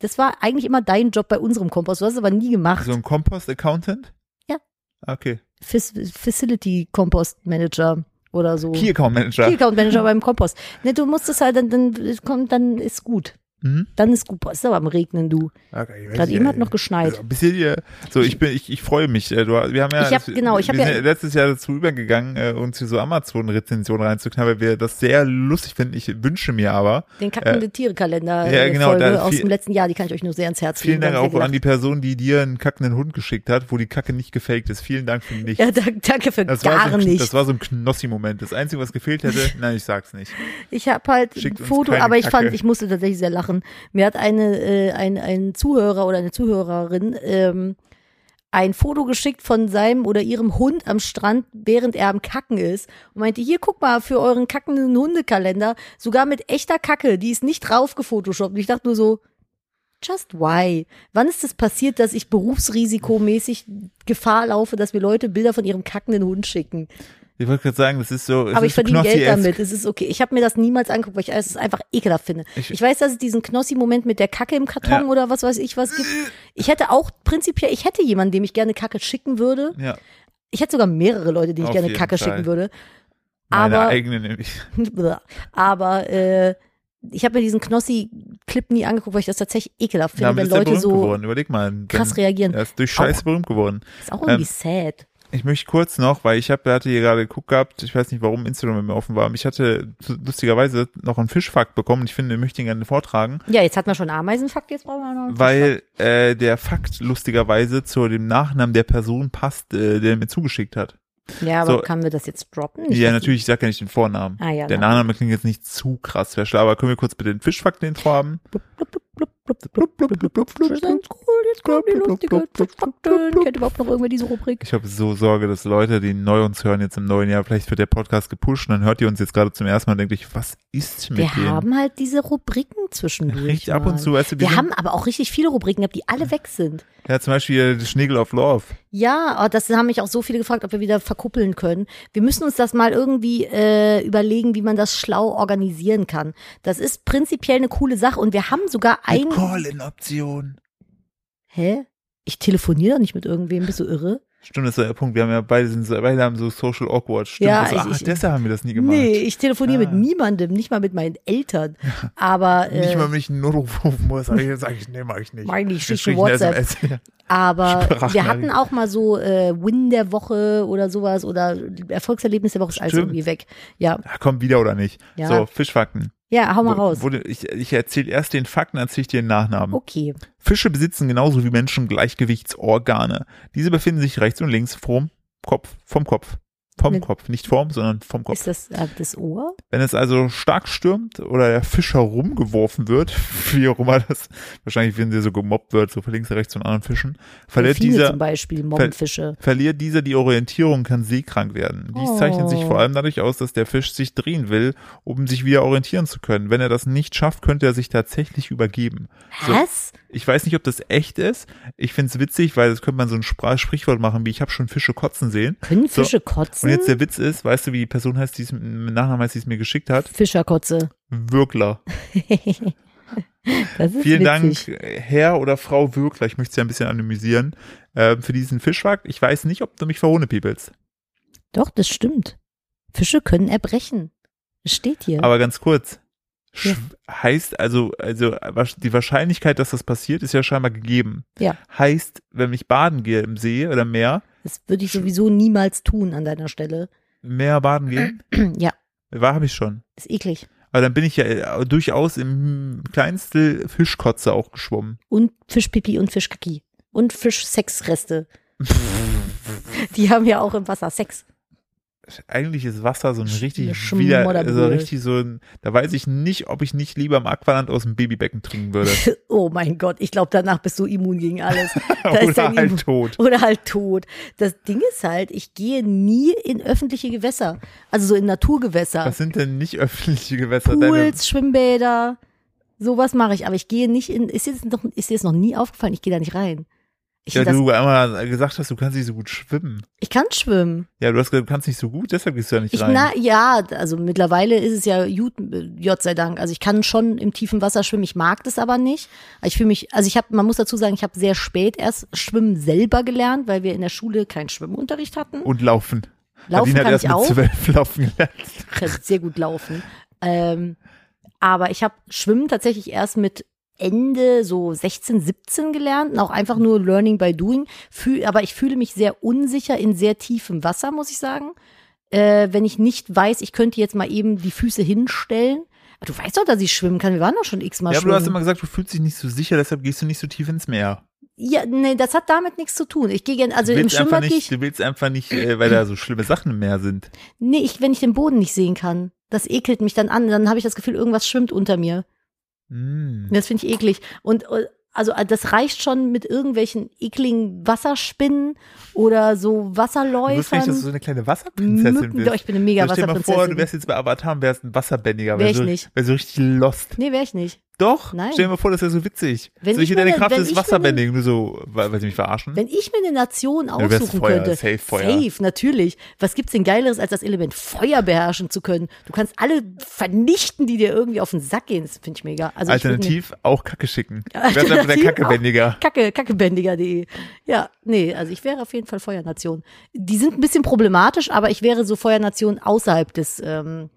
das war eigentlich immer dein Job bei unserem Kompost. Du hast es aber nie gemacht. So ein Compost-Accountant? Ja. Okay. Facility Compost Manager oder so. Key Account Manager. Key Account Manager beim Kompost. Ne, du musst es halt, dann, dann kommt, dann ist gut. Mhm. Dann ist gut. Boah, ist aber am Regnen, du. Okay, Gerade eben hat noch geschneit. Also ein bisschen hier, so ich bin, ich, ich freue mich. äh, Du, wir haben ja, Ich hab, das, genau, ich hab wir ja- sind letztes Jahr dazu übergegangen, äh, uns hier so Amazon-Rezensionen reinzuknallen, weil wir das sehr lustig finden. Ich wünsche mir aber. Den kackende Tiere-Kalender ja, äh, genau, Folge da aus viel- dem letzten Jahr, die kann ich euch nur sehr ans Herz Vielen legen. Dank auch an die Person, die dir einen kackenden Hund geschickt hat, wo die Kacke nicht gefaked ist. Vielen Dank für nichts. Ja, danke, danke für Das war, gar so ein, nicht. das war so ein Knossi-Moment. Das Einzige, was gefehlt hätte, nein, ich sag's nicht. Ich habe halt Schickt ein uns Foto, keine aber ich Kacke. fand, ich musste tatsächlich sehr lachen. Mir hat eine, äh, ein, ein Zuhörer oder eine Zuhörerin ähm, ein Foto geschickt von seinem oder ihrem Hund am Strand, während er am Kacken ist und meinte, hier, guck mal, für euren kackenden Hundekalender, sogar mit echter Kacke, die ist nicht drauf gefotoshoppt. Und ich dachte nur so, just why? Wann ist das passiert, dass ich berufsrisikomäßig Gefahr laufe, dass mir Leute Bilder von ihrem kackenden Hund schicken? Ich wollte gerade sagen, das ist so. es Aber ist ich verdiene so Geld Knossi-esque. damit, es ist okay. Ich habe mir das niemals angeguckt, weil ich es einfach ekelhaft finde. Ich- Ich, weiß, dass es diesen Knossi-Moment mit der Kacke im Karton Ja. oder was weiß ich was gibt. Ich hätte auch prinzipiell, ich hätte jemanden, dem ich gerne Kacke schicken würde. Ja, Ich hätte sogar mehrere Leute, denen ich Auf gerne jeden Kacke Fall. schicken würde. meine Aber, eigene nämlich. aber äh, ich habe mir diesen Knossi-Clip nie angeguckt, weil ich das tatsächlich ekelhaft finde, Damit wenn ist er Leute berühmt so geworden. Überleg mal. krass Dann- reagieren. Er ist durch Scheiße berühmt geworden. Ist auch irgendwie Ähm, sad. Ich möchte kurz noch, weil ich habe, hatte hier gerade geguckt gehabt, ich weiß nicht, warum Instagram bei mir offen war, aber ich hatte lustigerweise noch einen Fischfakt bekommen und ich finde, ich möchte ihn gerne vortragen, Ja, jetzt hatten wir schon einen Ameisenfakt, jetzt brauchen wir noch einen weil äh, der Fakt lustigerweise zu dem Nachnamen der Person passt, äh, der mir zugeschickt hat. Fischfakt. Ja, aber so. können wir das jetzt droppen? Nicht, Ja, dass natürlich, ich sag ja nicht den Vornamen. Ah, ja, der na. Nachname klingt jetzt nicht zu krass special, aber können wir kurz bitte den Fischfakt-Intro haben? Kennt überhaupt noch irgendwer diese Rubrik? Ich habe so Sorge, dass Leute, die neu uns hören jetzt im neuen Jahr, vielleicht wird der Podcast gepusht und dann hört ihr uns jetzt gerade zum ersten Mal und denkt euch, was ist mit Wir denen? haben halt diese Rubriken zwischendurch. Richtig ab und mal. zu, weißt du, wir Wir sind- haben aber auch richtig viele Rubriken gehabt, die alle weg sind. Ja, zum Beispiel Schnegel of Love. Ja, oh, das haben mich auch so viele gefragt, ob wir wieder verkuppeln können. Wir müssen uns das mal irgendwie äh, überlegen, wie man das schlau organisieren kann. Das ist prinzipiell eine coole Sache und wir haben sogar ein... Call-in-Option. Hä? Ich telefoniere doch nicht mit irgendwem, bist du irre? Stimmt, das ist der Punkt. Wir haben ja beide, sind so, beide haben so Social Awkward. Stimmt, Ja, das, ich- ach, ich- deshalb haben wir das nie gemacht. Nee, ich telefoniere Ah. mit niemandem, nicht mal mit meinen Eltern. Aber äh, Nicht mal, wenn ich einen Notruf rufen muss, sag ich, sag ich, nee, mach ich nicht. Mach ich nicht, Dann schick schick eine ich eine WhatsApp. S M S. Aber Sprachnachricht. wir hatten auch mal so äh, Win der Woche oder sowas oder Erfolgserlebnis der Woche ist alles Stimmt. irgendwie weg. Ja, Ja, komm, wieder oder nicht. Ja. So, Fischfakten. ja, hau mal Wo- raus. Wurde, ich ich erzähle erst den Fakten, erzähle ich dir den Nachnamen. Okay. Fische besitzen genauso wie Menschen Gleichgewichtsorgane. Diese befinden sich rechts und links vom Kopf, vom Kopf. Vom Mit- Kopf, nicht vorm, sondern vom Kopf. Ist das äh, das Ohr? Wenn es also stark stürmt oder der Fisch herumgeworfen wird, wie auch immer das, wahrscheinlich wenn der so gemobbt wird, so von links, rechts von anderen Fischen, verliert Delfine dieser, zum Beispiel, Mobbenfische. verliert dieser die Orientierung, kann seekrank werden. Dies Oh. zeichnet sich vor allem dadurch aus, dass der Fisch sich drehen will, um sich wieder orientieren zu können. Wenn er das nicht schafft, könnte er sich tatsächlich übergeben. So, Was? ich weiß nicht, ob das echt ist. Ich finde es witzig, weil das könnte man so ein Spr- Sprichwort machen, wie ich habe schon Fische kotzen sehen. Können So, Fische kotzen? Und jetzt der Witz ist, weißt du, wie die Person heißt, die es mit Nachnamen heißt, die es mir geschickt hat? Fischerkotze. Wirkler. Das ist Vielen witzig. Dank, Herr oder Frau Wirkler. Ich möchte es ja ein bisschen anonymisieren. Äh, für diesen Fischfakt. Ich weiß nicht, ob du mich verhohnepiepelst. Doch, das stimmt. Fische können erbrechen. Es steht hier. Aber ganz kurz. Ja. Sch- Heißt also, also wasch- die Wahrscheinlichkeit, dass das passiert, ist ja scheinbar gegeben. Ja. Heißt, wenn ich baden gehe im See oder Meer, Das würde ich sowieso niemals tun an deiner Stelle. Meer baden gehen, Ja, war habe ich schon. ist eklig. Aber dann bin ich ja äh, durchaus im kleinsten Fischkotze auch geschwommen. Und Fischpipi und Fischkaki. Und Fischsexreste. Die haben ja auch im Wasser Sex. Eigentlich ist Wasser so ein Sch- richtig eine wieder, Schmodderbude. also richtig so ein, da weiß ich nicht, ob ich nicht lieber im Aqualand aus dem Babybecken trinken würde. Oh mein Gott, ich glaube, danach bist du immun gegen alles. Da ist Oder dein halt Immun- tot. Oder halt tot. Das Ding ist halt, ich gehe nie in öffentliche Gewässer. Also so in Naturgewässer. Was sind denn nicht öffentliche Gewässer? Deine, Pools, Schwimmbäder. Sowas mache ich. Aber ich gehe nicht in, ist dir das noch, ist dir das noch nie aufgefallen? Ich gehe da nicht rein. Ich, Ja, das, du einmal gesagt hast, du kannst nicht so gut schwimmen. ich kann schwimmen. Ja, du hast gesagt, du kannst nicht so gut, deshalb gehst du ja nicht Ich, rein. na, ja, also mittlerweile ist es ja gut, Gott sei Dank. Also ich kann schon im tiefen Wasser schwimmen, ich mag das aber nicht. Ich fühle mich, also ich habe, man muss dazu sagen, ich habe sehr spät erst Schwimmen selber gelernt, weil wir in der Schule keinen Schwimmunterricht hatten. Und laufen. Laufen Nadine kann hat erst ich mit auch. zwölf laufen gelernt. Ich kann sehr gut laufen. Ähm, aber ich habe Schwimmen tatsächlich erst mit Ende so sechzehn, siebzehn gelernt und auch einfach nur Learning by Doing. Fühl, aber ich fühle mich sehr unsicher in sehr tiefem Wasser, muss ich sagen. Äh, wenn ich nicht weiß, ich könnte jetzt mal eben die Füße hinstellen. Aber du weißt doch, dass ich schwimmen kann. Wir waren doch schon x-mal Ja, aber schwimmen. du hast immer gesagt, du fühlst dich nicht so sicher, deshalb gehst du nicht so tief ins Meer. Ja, nee, das hat damit nichts zu tun. Ich gehe gerne, also du im willst einfach Schwimmbad gehe nicht, ich, Du willst einfach nicht, äh, weil da so schlimme Sachen im Meer sind. nee, ich, wenn ich den Boden nicht sehen kann. Das ekelt mich dann an. Dann habe ich das Gefühl, irgendwas schwimmt unter mir. Mm. Das finde ich eklig. Und äh, also äh, das reicht schon mit irgendwelchen ekligen Wasserspinnen oder so Du wusstest nicht, Wasserläufern. dass du so eine kleine Wasserprinzessin Mücken. bist. Doch, ich bin eine mega So, stell dir mal vor, du Wasserprinzessin. wärst jetzt bei Avatar und wärst ein Wasserbändiger. Wär Wär ich so, nicht. Wär so richtig lost. Nee, wäre ich nicht. Doch, Nein. stell dir mal vor, das wäre so witzig. Wenn so ich hier mir deine ne- Kraft wenn ist ich mir Wasserbändigen. Du so, weil, weil sie mich verarschen. Wenn ich mir eine Nation du wärst aussuchen Feuer, könnte, safe Feuer. safe, natürlich. Was gibt's denn Geileres, als das Element Feuer beherrschen zu können? Du kannst alle vernichten, die dir irgendwie auf den Sack gehen. Das finde ich mega. Also ich würd Alternativ auch Kacke schicken. Du wärst Alternativ einfach der Kackebändiger. auch Kacke, kackebändiger punkt de. Ja, nee, also ich wäre auf jeden Fall Feuernation. Die sind ein bisschen problematisch, aber ich wäre so Feuernation außerhalb des ähm,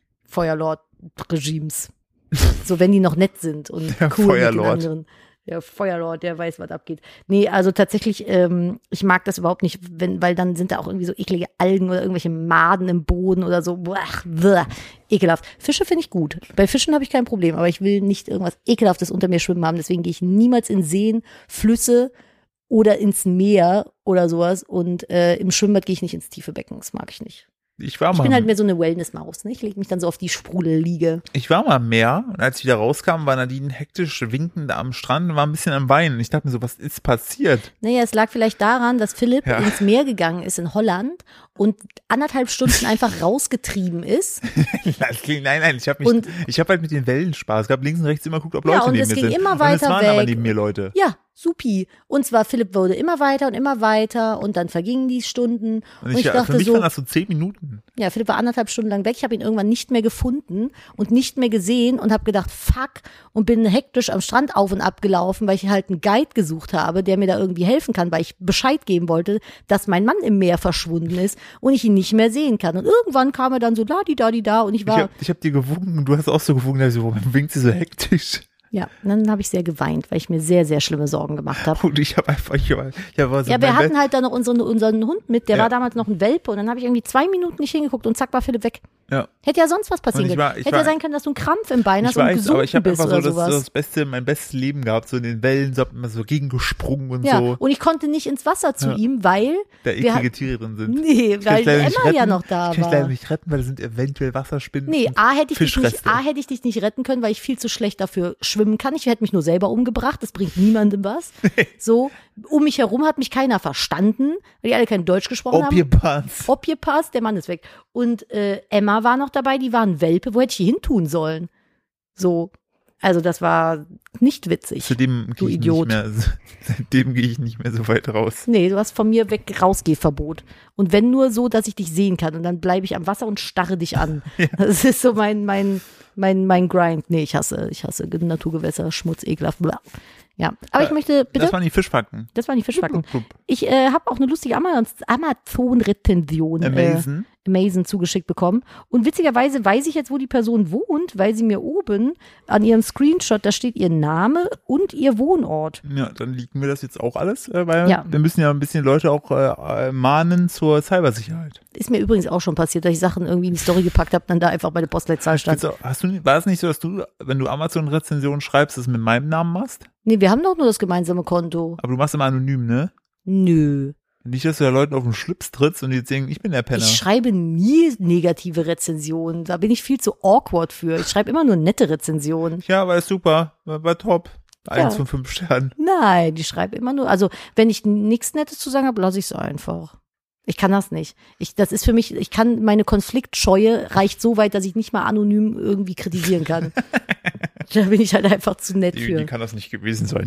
Feuerlord-Regimes. So, wenn die noch nett sind und Der cool mit den Feuerlord. anderen. Der Feuerlord, der weiß, was abgeht. Nee, also tatsächlich, ähm, ich mag das überhaupt nicht, wenn, weil dann sind da auch irgendwie so eklige Algen oder irgendwelche Maden im Boden oder so. Boah, bleh, ekelhaft. Fische finde ich gut. Bei Fischen habe ich kein Problem, aber ich will nicht irgendwas Ekelhaftes unter mir schwimmen haben. Deswegen gehe ich niemals in Seen, Flüsse oder ins Meer oder sowas. Und äh, im Schwimmbad gehe ich nicht ins tiefe Becken. Das mag ich nicht. Ich war Ich mal, bin halt mehr so eine Wellness-Maus, ne? Ich lege mich dann so auf die Sprudelliege. ich war mal am Meer und als ich wieder rauskam, war Nadine hektisch winkend am Strand und war ein bisschen am Weinen. Ich dachte mir so, was ist passiert? Naja, es lag vielleicht daran, dass Philipp Ja. ins Meer gegangen ist in Holland und anderthalb Stunden einfach rausgetrieben ist. Das klingt, nein, nein, ich habe mich, Und- ich habe halt mit den Wellen Spaß. Es gab links und rechts immer geguckt, ob Ja, Leute und neben es mir ging sind. immer und es weiter waren aber weg. neben mir Leute. Ja, supi. Und zwar Philipp wurde immer weiter und immer weiter und dann vergingen die Stunden. Und Und ich, ich für dachte mich so, waren das so zehn Minuten. ja, Philipp war anderthalb Stunden lang weg. Ich habe ihn irgendwann nicht mehr gefunden und nicht mehr gesehen und habe gedacht, fuck, und bin hektisch am Strand auf und ab gelaufen, weil ich halt einen Guide gesucht habe, der mir da irgendwie helfen kann, weil ich Bescheid geben wollte, dass mein Mann im Meer verschwunden ist und ich ihn nicht mehr sehen kann. Und irgendwann kam er dann so da, die da, die da und ich Ich war, habe ich hab dir gewunken und du hast auch so gewunken, da ich so, warum winkt sie so hektisch? ja, und dann habe ich sehr geweint, weil ich mir sehr, sehr schlimme Sorgen gemacht habe. Und ich habe einfach, ich war, ich war so Ja, wir mein hatten Bett- halt dann noch unseren, unseren Hund mit, der Ja. war damals noch ein Welpe und dann habe ich irgendwie zwei Minuten nicht hingeguckt und zack war Philipp weg. Ja. Hätte ja sonst was passieren Und ich können. war- ich Hätte war- ja sein können, dass du einen Krampf im Bein Ich hast und weiß, aber ich gesunken habe bist einfach so oder das, sowas. das beste, mein bestes Leben gehabt, so in den Wellen, so hab immer so gegengesprungen und Ja, so, und ich konnte nicht ins Wasser zu Ja. ihm, weil da wir eklige hat- Tiere drin sind. nee, Ich kann's weil leider nicht Emma ja retten. noch da Ich kann es leider war. nicht retten, weil da sind eventuell Wasserspinnen. Nee, und A hätte, ich dich nicht, Fischreste. A hätte ich dich nicht retten können, weil ich viel zu schlecht dafür schwimmen kann. Ich hätte mich nur selber umgebracht, das bringt niemandem was. So, um mich herum hat mich keiner verstanden, weil die alle kein Deutsch gesprochen haben. Objepans. Objepasst, der Mann ist weg. Und äh, Emma war noch dabei, die war ein Welpe. Wo hätte ich die hin tun sollen? So, also das war nicht witzig. Zudem Du gehe ich Idiot. nicht mehr, seitdem gehe ich nicht mehr so weit raus. Nee, du hast von mir weg Rausgehverbot. Und wenn nur so, dass ich dich sehen kann. Und dann bleibe ich am Wasser und starre dich an. Das ist so mein, mein, mein, mein Grind. Nee, ich hasse, ich hasse Naturgewässer, Schmutz, ekelhaft. Bla. Ja, aber ich Äh, möchte, bitte, Das waren die Fischbacken. das waren die Fischbacken. Blub, blub, blub. Ich äh, habe auch eine lustige Amazon- Amazon-Rezension äh, Amazon. Amazon zugeschickt bekommen. Und witzigerweise weiß ich jetzt, wo die Person wohnt, weil sie mir oben an ihrem Screenshot, da steht ihr Name und ihr Wohnort. Ja, dann liegen wir das jetzt auch alles, äh, weil Ja. wir müssen ja ein bisschen Leute auch äh, äh, mahnen zur Cybersicherheit. Ist mir übrigens auch schon passiert, dass ich Sachen irgendwie in die Story gepackt habe, dann da einfach meine Postleitzahl stand. Findest du- Hast du, war es nicht so, dass du, wenn du Amazon-Rezensionen schreibst, das mit meinem Namen machst? Nee, wir haben doch nur das gemeinsame Konto. Aber du machst immer anonym, ne? Nö. Nicht, dass du da Leuten auf den Schlips trittst und die jetzt denken, ich bin der Penner. Ich schreibe nie negative Rezensionen. Da bin ich viel zu awkward für. Ich schreibe immer nur nette Rezensionen. Ja, war super, war, war top. Eins Ja. von fünf Sternen. Nein, ich schreibe immer nur, also wenn ich nichts Nettes zu sagen habe, lasse ich es einfach. Ich kann das nicht. Ich, das ist für mich, ich kann, meine Konfliktscheue reicht so weit, dass ich nicht mal anonym irgendwie kritisieren kann. Da bin ich halt einfach zu nett Die, für. die kann das nicht gewesen sein.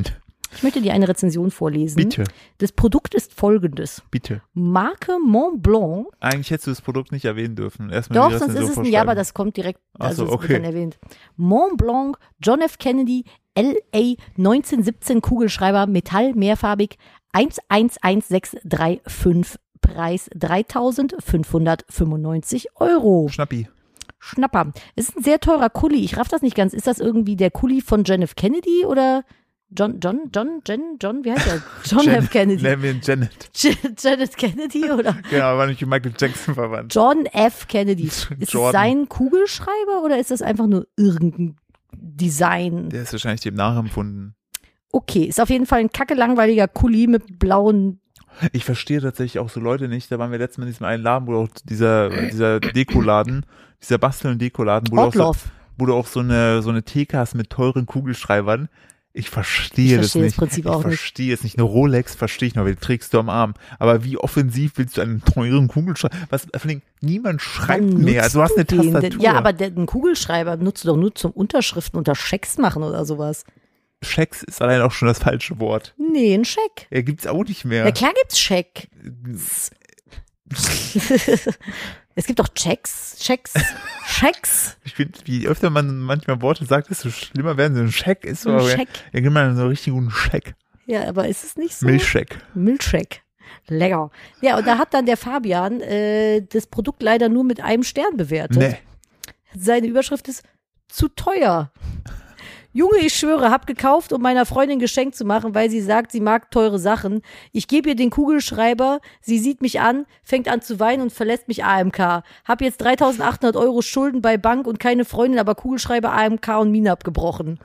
Ich möchte dir eine Rezension vorlesen. Bitte. Das Produkt ist folgendes. Bitte. Marke Mont Blanc. Eigentlich hättest du das Produkt nicht erwähnen dürfen. Erstmal Doch, die sonst ist es ein vorschreiben. Ja, aber das kommt direkt, also Ach so, es okay. wird dann erwähnt. Mont Blanc, John F. Kennedy, L A neunzehnhundertsiebzehn Kugelschreiber, Metall, mehrfarbig, eins eins eins sechs drei fünf, Preis dreitausendfünfhundertfünfundneunzig Euro. Schnappi. Schnapper. Es ist ein sehr teurer Kuli. Ich raff das nicht ganz. Ist das irgendwie der Kuli von John F. Kennedy oder John, John, John, Jen, John, wie heißt der? John Jan- F. Kennedy. Nennen wir ihn Janet. Janet Kennedy oder? Genau, war nicht mit Michael Jackson verwandt. John F. Kennedy. Ist es Jordan. sein Kugelschreiber oder ist das einfach nur irgendein Design? Der ist wahrscheinlich dem nachempfunden. Okay, ist auf jeden Fall ein kacke langweiliger Kuli mit blauen. Ich verstehe tatsächlich auch so Leute nicht. Da waren wir letztes Mal in diesem einen Laden, wo auch dieser, dieser Dekoladen, dieser Bastel- und Dekoladen, wo du auch so, Ortloff. wo du auch so eine, so eine Theke hast mit teuren Kugelschreibern. Ich verstehe Ich das verstehe das nicht. Prinzip ich auch nicht. verstehe es nicht. Eine Rolex verstehe ich noch, weil die trägst du am Arm. Aber wie offensiv willst du einen teuren Kugelschreiber? Was, vor allem, niemand schreibt Wann mehr. nutzt Du hast eine du den denn? Tastatur. Ja, aber der, einen Kugelschreiber nutzt du doch nur zum Unterschriften unter Schecks machen oder sowas. Schecks ist allein auch schon das falsche Wort. Nee, ein Scheck. Er gibt's auch nicht mehr. Ja, klar gibt's Scheck. Es gibt doch Checks, Checks, Schecks. Ich finde, je öfter man manchmal Worte sagt, desto schlimmer werden sie. Ein Scheck ist so. Ein aber Scheck. Ja, gib mal so einen richtig guten Scheck. Ja, aber ist es nicht so? Milchscheck. Milchscheck. Lecker. Ja, und da hat dann der Fabian äh, das Produkt leider nur mit einem Stern bewertet. Nee. Seine Überschrift ist zu teuer. Junge, ich schwöre, hab gekauft, um meiner Freundin Geschenk zu machen, weil sie sagt, sie mag teure Sachen. Ich gebe ihr den Kugelschreiber, sie sieht mich an, fängt an zu weinen und verlässt mich A M K. Hab jetzt dreitausendachthundert Euro Schulden bei Bank und keine Freundin, aber Kugelschreiber, A M K und Mine abgebrochen.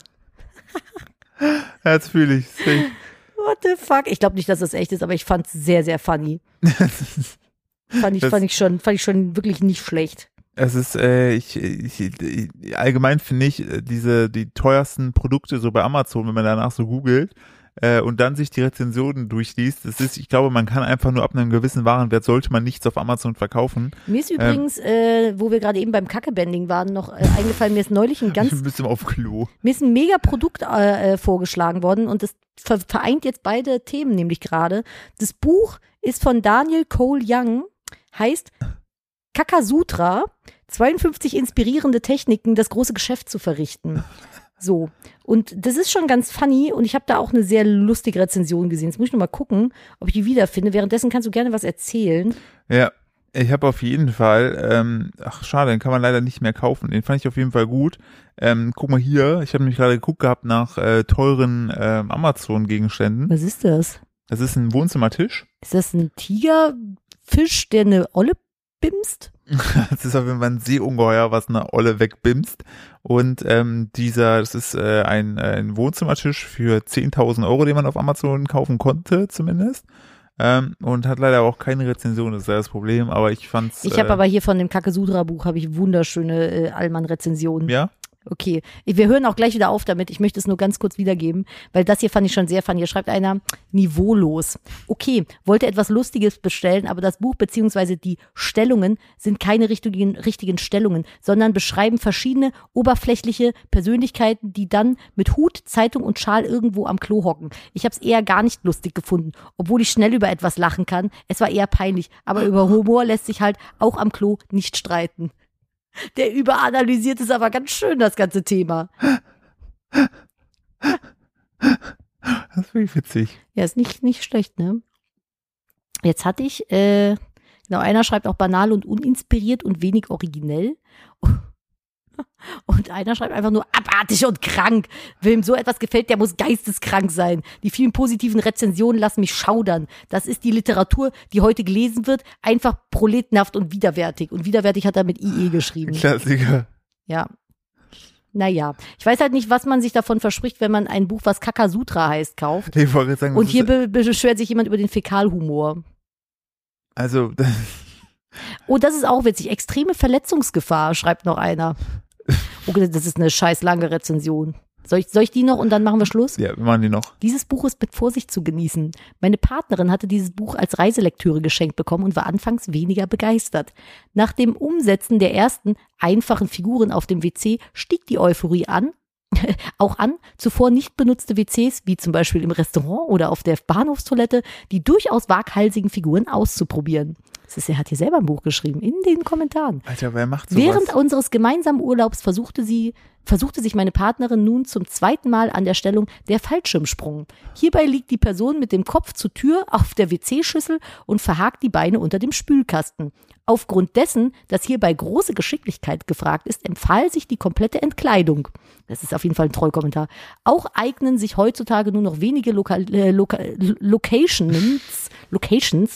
Ja, jetzt fühle ich What the fuck? Ich glaube nicht, dass das echt ist, aber ich fand's sehr, sehr funny. fand ich, Das- fand ich schon, fand ich schon wirklich nicht schlecht. Es ist, äh, ich, ich, ich allgemein finde ich, äh, diese, die teuersten Produkte so bei Amazon, wenn man danach so googelt, äh, und dann sich die Rezensionen durchliest, das ist, ich glaube, man kann einfach nur ab einem gewissen Warenwert, sollte man nichts auf Amazon verkaufen. Mir ist übrigens, äh, wo wir gerade eben beim Kackebanding waren, noch äh, eingefallen, mir ist neulich ein ganz, Ich bin ein bisschen auf Klo. mir ist ein mega Produkt äh, äh, vorgeschlagen worden und das ver vereint jetzt beide Themen nämlich gerade. Das Buch ist von Daniel Cole Young, heißt Kakasutra, zweiundfünfzig inspirierende Techniken, das große Geschäft zu verrichten. So. Und das ist schon ganz funny und ich habe da auch eine sehr lustige Rezension gesehen. Jetzt muss ich noch mal gucken, ob ich die wiederfinde. Währenddessen kannst du gerne was erzählen. Ja, ich habe auf jeden Fall, ähm, ach schade, den kann man leider nicht mehr kaufen. Den fand ich auf jeden Fall gut. Ähm, guck mal hier, ich habe nämlich gerade geguckt gehabt nach äh, teuren ähm, Amazon-Gegenständen. Was ist das? Das ist ein Wohnzimmertisch. Ist das ein Tigerfisch, der eine Olle bimst? Das ist auf jeden Fall ein Seeungeheuer, was eine Olle wegbimst. Und ähm, dieser, das ist äh, ein, äh, ein Wohnzimmertisch für zehntausend Euro, den man auf Amazon kaufen konnte zumindest. Ähm, und hat leider auch keine Rezension, das ist ja das Problem, aber ich fand's. Ich habe äh, aber hier von dem Kakesudra-Buch habe ich wunderschöne äh, Allmann-Rezensionen. Ja? Okay, wir hören auch gleich wieder auf damit. Ich möchte es nur ganz kurz wiedergeben, weil das hier fand ich schon sehr funny. Hier schreibt einer, niveaulos. Okay, wollte etwas Lustiges bestellen, aber das Buch beziehungsweise die Stellungen sind keine richtigen, richtigen Stellungen, sondern beschreiben verschiedene oberflächliche Persönlichkeiten, die dann mit Hut, Zeitung und Schal irgendwo am Klo hocken. Ich habe es eher gar nicht lustig gefunden, obwohl ich schnell über etwas lachen kann. Es war eher peinlich, aber über Humor lässt sich halt auch am Klo nicht streiten. Der überanalysiert es aber ganz schön, das ganze Thema. Das finde ich witzig. Ja, ist nicht, nicht schlecht, ne? Jetzt hatte ich, äh, genau, einer schreibt auch banal und uninspiriert und wenig originell. Und einer schreibt einfach nur abartig und krank. Wem so etwas gefällt, der muss geisteskrank sein. Die vielen positiven Rezensionen lassen mich schaudern. Das ist die Literatur, die heute gelesen wird, einfach proletenhaft und widerwärtig. Und widerwärtig hat er mit I E geschrieben. Klassiker. Ja. Naja, ich weiß halt nicht, was man sich davon verspricht, wenn man ein Buch, was Kakasutra heißt, kauft. Ich wollte gerade sagen, Und das hier ist, be beschwert sich jemand über den Fäkalhumor. also, das, Oh, das ist auch witzig. Extreme Verletzungsgefahr, schreibt noch einer. Okay, das ist eine scheiß lange Rezension. Soll ich, soll ich die noch und dann machen wir Schluss? ja, wir machen die noch. Dieses Buch ist mit Vorsicht zu genießen. Meine Partnerin hatte dieses Buch als Reiselektüre geschenkt bekommen und war anfangs weniger begeistert. Nach dem Umsetzen der ersten einfachen Figuren auf dem W C stieg die Euphorie an auch an, zuvor nicht benutzte W Cs, wie zum Beispiel im Restaurant oder auf der Bahnhofstoilette, die durchaus waghalsigen Figuren auszuprobieren. Das ist, er hat hier selber ein Buch geschrieben, in den Kommentaren. Alter, wer macht sowas? Während unseres gemeinsamen Urlaubs versuchte sie, versuchte sich meine Partnerin nun zum zweiten Mal an der Stellung der Fallschirmsprung. Hierbei liegt die Person mit dem Kopf zur Tür auf der W C-Schüssel und verhakt die Beine unter dem Spülkasten. Aufgrund dessen, dass hierbei große Geschicklichkeit gefragt ist, empfahl sich die komplette Entkleidung. Das ist auf jeden Fall ein Trollkommentar. Auch eignen sich heutzutage nur noch wenige Loka- äh, Loka- Locations, Locations,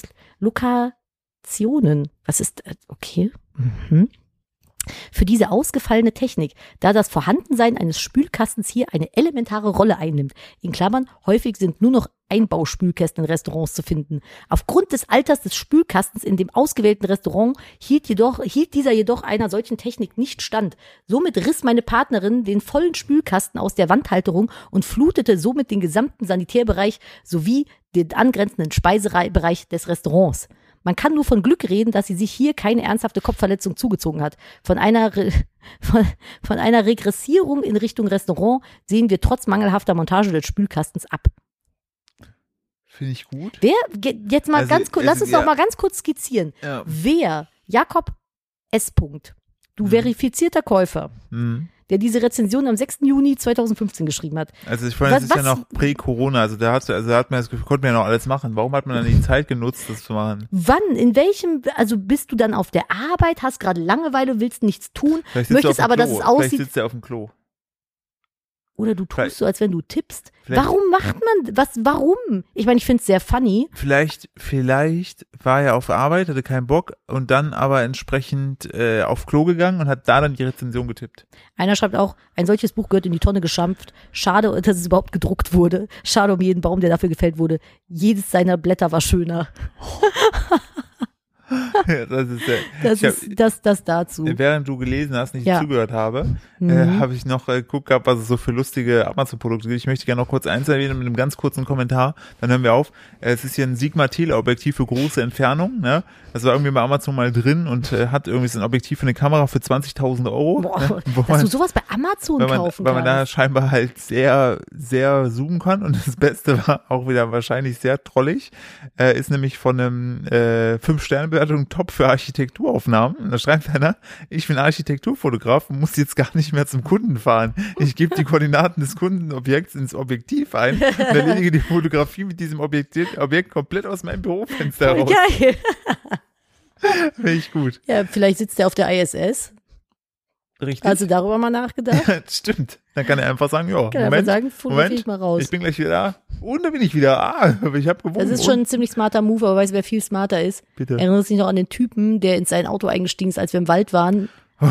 Lokationen. Was ist, okay, mhm. Für diese ausgefallene Technik, da das Vorhandensein eines Spülkastens hier eine elementare Rolle einnimmt. In Klammern, häufig sind nur noch Einbauspülkästen in Restaurants zu finden. Aufgrund des Alters des Spülkastens in dem ausgewählten Restaurant hielt, jedoch, hielt dieser jedoch einer solchen Technik nicht stand. Somit riss meine Partnerin den vollen Spülkasten aus der Wandhalterung und flutete somit den gesamten Sanitärbereich sowie den angrenzenden Speisebereich des Restaurants. Man kann nur von Glück reden, dass sie sich hier keine ernsthafte Kopfverletzung zugezogen hat. Von einer, Re- von, von einer Regressierung in Richtung Restaurant sehen wir trotz mangelhafter Montage des Spülkastens ab. Finde ich gut. Wer, jetzt mal Also, ganz kurz, also, lass uns ja. doch mal ganz kurz skizzieren. Ja. Wer, Jakob S. Punkt, du Mhm. verifizierter Käufer, Mhm. der diese Rezension am sechsten Juni zweitausendfünfzehn geschrieben hat. Also ich meine, das Was- ist ja was- noch prä-Corona, also da hat, also da hat man das Gefühl, konnte man ja noch alles machen. Warum hat man dann die Zeit genutzt, das zu machen? Wann, in welchem, also bist du dann auf der Arbeit, hast gerade Langeweile, willst nichts tun, Vielleicht sitzt er möchtest auf dem aber, dass Klo. es Vielleicht aussieht, sitzt er auf dem Klo. oder du Vielleicht- tust so, als wenn du tippst. Vielleicht- Warum macht man, was, warum? Ich meine, ich finde es sehr funny. Vielleicht, vielleicht war er auf Arbeit, hatte keinen Bock und dann aber entsprechend äh, auf Klo gegangen und hat da dann die Rezension getippt. Einer schreibt auch, ein solches Buch gehört in die Tonne geschampft. Schade, dass es überhaupt gedruckt wurde. Schade um jeden Baum, der dafür gefällt wurde. Jedes seiner Blätter war schöner. Ja, das ist, äh, Das ich hab, ist das, das dazu. während du gelesen hast, nicht Ja. zugehört habe, Mhm. äh, habe ich noch äh, geguckt gehabt, was es so für lustige Amazon-Produkte gibt. Ich möchte gerne noch kurz eins erwähnen mit einem ganz kurzen Kommentar. Dann hören wir auf. Äh, es ist hier ein Sigma-Teleobjektiv für große Entfernung. Ne? Das war irgendwie bei Amazon mal drin und äh, hat irgendwie so ein Objektiv für eine Kamera für zwanzigtausend Euro. Boah, ne? Wo dass man, du sowas bei Amazon weil man, kaufen weil man da kannst. scheinbar halt sehr, sehr zoomen kann. Und das Beste war auch wieder wahrscheinlich sehr trollig. Äh, ist nämlich von einem äh, fünf-Sterne-Bewertung top für Architekturaufnahmen. Und da schreibt einer, ich bin Architekturfotograf und muss jetzt gar nicht mehr zum Kunden fahren. Ich gebe die Koordinaten des Kundenobjekts ins Objektiv ein und erledige die Fotografie mit diesem Objekt, Objekt komplett aus meinem Bürofenster raus. Geil. Finde ich gut. Ja, vielleicht sitzt er auf der I S S. Richtig. Hast du darüber mal nachgedacht? Ja, stimmt. Dann kann er einfach sagen, ja, Kann er einfach Moment, sagen, fotografiere Moment, ich mal raus. ich bin gleich wieder da. Und da bin ich wieder. Ah, aber ich habe gewonnen. Das ist schon ein ziemlich smarter Move, aber weißt du, wer viel smarter ist? Bitte. Erinnerst du dich noch an den Typen, der in sein Auto eingestiegen ist, als wir im Wald waren? Oh,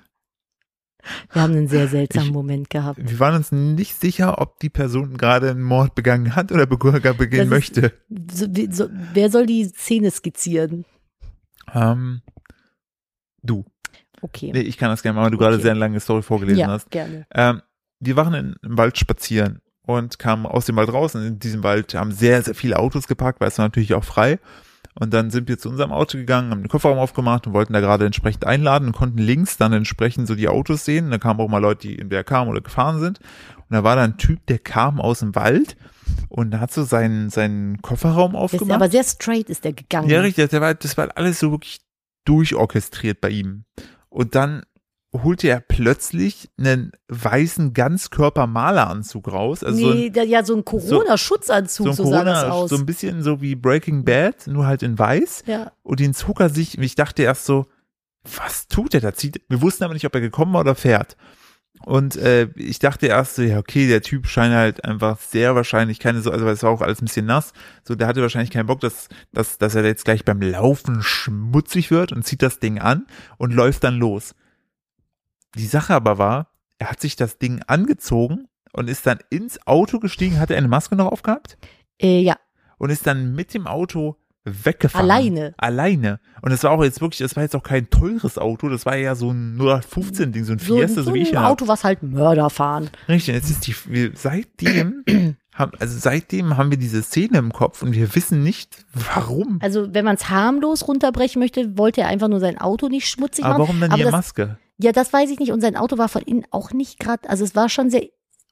Wir haben einen sehr seltsamen Ich- Moment gehabt. wir waren uns nicht sicher, ob die Person gerade einen Mord begangen hat oder begangen begehen Das ist- möchte. So, wie- so, wer soll die Szene skizzieren? Ähm, du. Okay. Nee, ich kann das gerne machen, weil du gerade Okay. sehr eine lange Story vorgelesen ja, hast. gerne. Ähm, wir waren in, im Wald spazieren und kamen aus dem Wald raus. Und in diesem Wald haben sehr, sehr viele Autos geparkt, weil es war natürlich auch frei. Und dann sind wir zu unserem Auto gegangen, haben den Kofferraum aufgemacht und wollten da gerade entsprechend einladen und konnten links dann entsprechend so die Autos sehen. Und da kamen auch mal Leute, die entweder kamen oder gefahren sind. Und da war da ein Typ, der kam aus dem Wald und hat so seinen, seinen Kofferraum Ist, aufgemacht. aber sehr straight ist der gegangen. Ja, richtig, das war, das war alles so wirklich durchorchestriert bei ihm. Und dann holte er plötzlich einen weißen Ganzkörper-Maleranzug raus. Also so ein, nee, da, ja, so ein Corona-Schutzanzug, so so, ein sah das Corona, aus. so ein bisschen so wie Breaking Bad, nur halt in weiß. ja. Und den zog er sich, ich dachte erst so, was tut er da? Zieht, wir wussten aber nicht, ob er gekommen war oder fährt. Und äh, ich dachte erst so, ja okay, der Typ scheint halt einfach sehr wahrscheinlich keine so, also es war auch alles ein bisschen nass, so der hatte wahrscheinlich keinen Bock, dass, dass, dass er jetzt gleich beim Laufen schmutzig wird und zieht das Ding an und läuft dann los. Die Sache aber war, er hat sich das Ding angezogen und ist dann ins Auto gestiegen, hat er eine Maske noch aufgehabt Äh, ja, und ist dann mit dem Auto weggefahren. Alleine. Alleine. Und es war auch jetzt wirklich, das war jetzt auch kein teures Auto, das war ja so ein null acht fünfzehn Ding, so ein so, Fiesta, so so wie ich ein ihn hab. Auto, was halt Mörder fahren. Richtig, jetzt ist die, wir, seitdem, haben, also seitdem haben wir diese Szene im Kopf und wir wissen nicht, warum. Also, wenn man es harmlos runterbrechen möchte, wollte er einfach nur sein Auto nicht schmutzig Aber machen. warum dann Aber die das, Maske? Ja, das weiß ich nicht. Und sein Auto war von innen auch nicht gerade, also es war schon sehr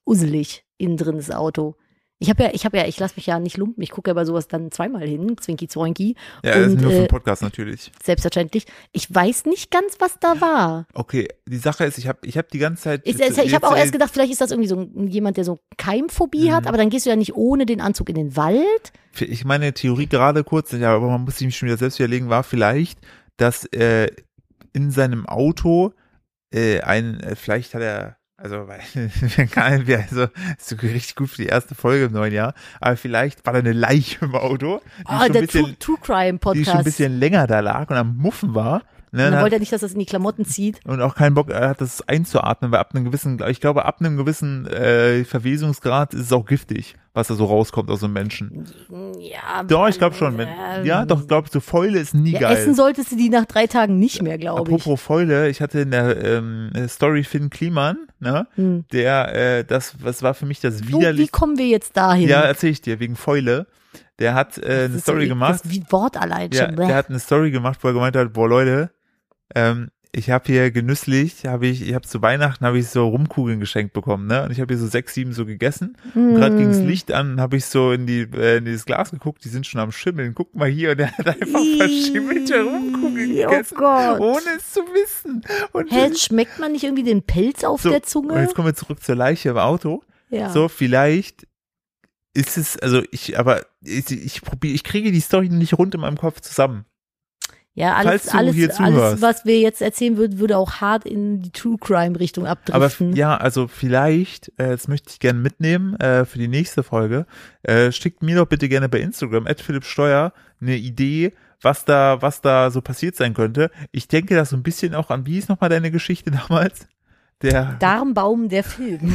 uselig innen drin, das Auto. Ich habe ja, ich habe ja, ich lasse mich ja nicht lumpen. Ich gucke ja bei sowas dann zweimal hin, Zwinki Zwoinki. Ja, das und, ist nur für äh, den Podcast natürlich. Selbstverständlich. Ich weiß nicht ganz, was da war. Okay, die Sache ist, ich habe ich hab die ganze Zeit. Ich, ich, ich habe auch erst gedacht, vielleicht ist das irgendwie so ein, jemand, der so Keimphobie Mhm. hat, aber dann gehst du ja nicht ohne den Anzug in den Wald. Ich meine Theorie gerade kurz, ja, aber man muss sich schon wieder selbst widerlegen, war vielleicht, dass äh, in seinem Auto äh, ein, äh, vielleicht hat er, also, weil, also, ist so richtig gut für die erste Folge im neuen Jahr, aber vielleicht war da eine Leiche im Auto, die, Oh, schon, der ein bisschen, True, True Crime die Podcast. schon ein bisschen länger da lag und am Muffen war. Ne, Und dann hat- wollte er nicht, dass das in die Klamotten zieht. und auch keinen Bock er hat, das einzuatmen, weil ab einem gewissen, ich glaube, ab einem gewissen äh, Verwesungsgrad ist es auch giftig, was da so rauskommt aus so einem Menschen. Ja. Doch, ich glaube schon. Wenn, ähm, ja, doch, glaube ich, so Fäule ist nie ja, geil. essen solltest du die nach drei Tagen nicht mehr, glaube ich. Apropos Fäule, ich hatte in der ähm, Story Finn Kliman, ne, Hm. der, äh, das, was war für mich das So, wie widerlich. kommen wir jetzt dahin? Ja, erzähl ich dir, wegen Fäule. Der hat äh, Das eine ist Story so, gemacht. Das ist wie Wort allein Ja, schon. der hat eine Story gemacht, wo er gemeint hat, boah Leute, ähm, ich habe hier genüsslich, habe ich, ich habe zu Weihnachten habe ich so Rumkugeln geschenkt bekommen, ne? Und ich habe hier so sechs, sieben so gegessen. Und gerade ging das Mm. Licht an, habe ich so in die äh, in dieses Glas geguckt, die sind schon am Schimmeln. Guck mal hier, und der hat einfach verschimmelte Rumkugeln Oh gegessen, Gott. ohne es zu wissen. Und Hä, schmeckt man nicht irgendwie den Pelz auf so, der und Zunge? jetzt kommen wir zurück zur Leiche im Auto. Ja. So, vielleicht ist es, also ich, aber ich, ich probiere, ich kriege die Story nicht rund in meinem Kopf zusammen. Ja, Falls alles, du alles, hier alles, zuhörst. was wir jetzt erzählen würden, würde auch hart in die True Crime Richtung Aber abdriften. ja, also vielleicht, äh, das möchte ich gerne mitnehmen äh, für die nächste Folge. Äh, schickt mir doch bitte gerne bei Instagram at Philipp Steuer eine Idee, was da, was da so passiert sein könnte. Ich denke das so ein bisschen auch an, wie ist nochmal deine Geschichte damals? Der, Darmbaum der Film.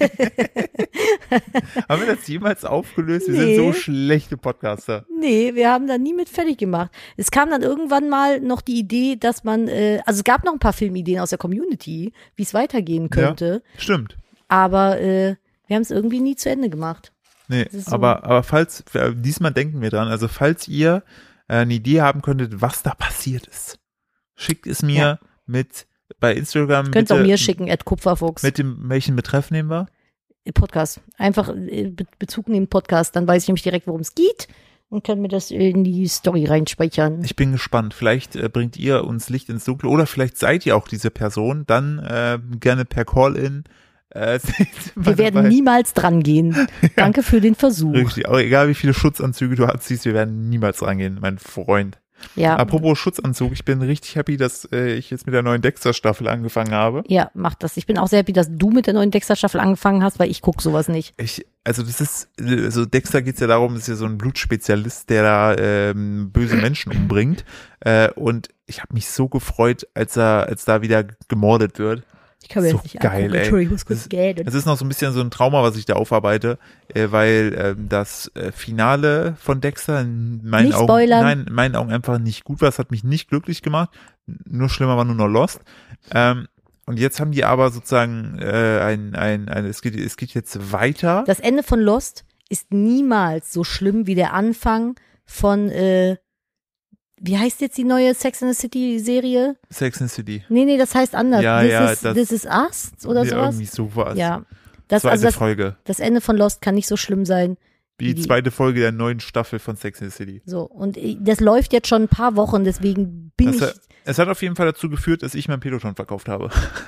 haben wir das jemals aufgelöst? Wir Nee. sind so schlechte Podcaster. Nee, wir haben da nie mit fertig gemacht. Es kam dann irgendwann mal noch die Idee, dass man, äh, also es gab noch ein paar Filmideen aus der Community, wie es weitergehen könnte, Stimmt. aber äh, wir haben es irgendwie nie zu Ende gemacht. Nee, Das ist so- aber, aber falls, äh, diesmal denken wir dran, also falls ihr äh, eine Idee haben könntet, was da passiert ist, schickt es mir Ja. mit bei Instagram. Könnt ihr bitte auch mir schicken, at Kupferfuchs. Mit dem, welchen Betreff nehmen wir? Podcast. Einfach äh, Be- Bezug nehmen Podcast, dann weiß ich nämlich direkt, worum es geht und kann mir das in die Story reinspeichern. Ich bin gespannt. Vielleicht äh, bringt ihr uns Licht ins Dunkle oder vielleicht seid ihr auch diese Person. Dann äh, gerne per Call-In. Äh, Wir werden niemals dran gehen. Danke für den Versuch. Richtig, aber egal wie viele Schutzanzüge du anziehst, wir werden niemals rangehen, mein Freund. Ja, Apropos Schutzanzug, ich bin richtig happy, dass äh, ich jetzt mit der neuen Dexter-Staffel angefangen habe. ja, mach das. Ich bin auch sehr happy, dass du mit der neuen Dexter-Staffel angefangen hast, weil ich gucke sowas nicht. Ich, also das ist, also Dexter geht's ja darum, das ist ja so ein Blutspezialist, der da ähm, böse Menschen umbringt. Äh, und ich habe mich so gefreut, als er, als da wieder gemordet wird. Ich kann mir So das nicht geil, angucken. ey. Entschuldigung, ich muss kurz Das- gähnen. Es ist noch so ein bisschen so ein Trauma, was ich da aufarbeite, äh, weil ähm, das äh, Finale von Dexter in meinen Nicht Augen, spoilern. nein, in meinen Augen einfach nicht gut war. Es hat mich nicht glücklich gemacht. Nur schlimmer war nur noch Lost. Ähm, und jetzt haben die aber sozusagen äh, ein, ein, ein, es geht, es geht jetzt weiter. Das Ende von Lost ist niemals so schlimm wie der Anfang von, äh, wie heißt jetzt die neue Sex and the City Serie? Sex and the City. Nee, nee, das heißt anders. Ja, This, ja, is, das- This is Us oder Ja, sowas? irgendwie sowas. Ja. Das, Zweite also das, Folge. das Ende von Lost kann nicht so schlimm sein. Die die- zweite Folge der neuen Staffel von Sex and the City. So, und ich- das läuft jetzt schon ein paar Wochen, deswegen bin Das ich, hat, es hat auf jeden Fall dazu geführt, dass ich mein Peloton verkauft habe.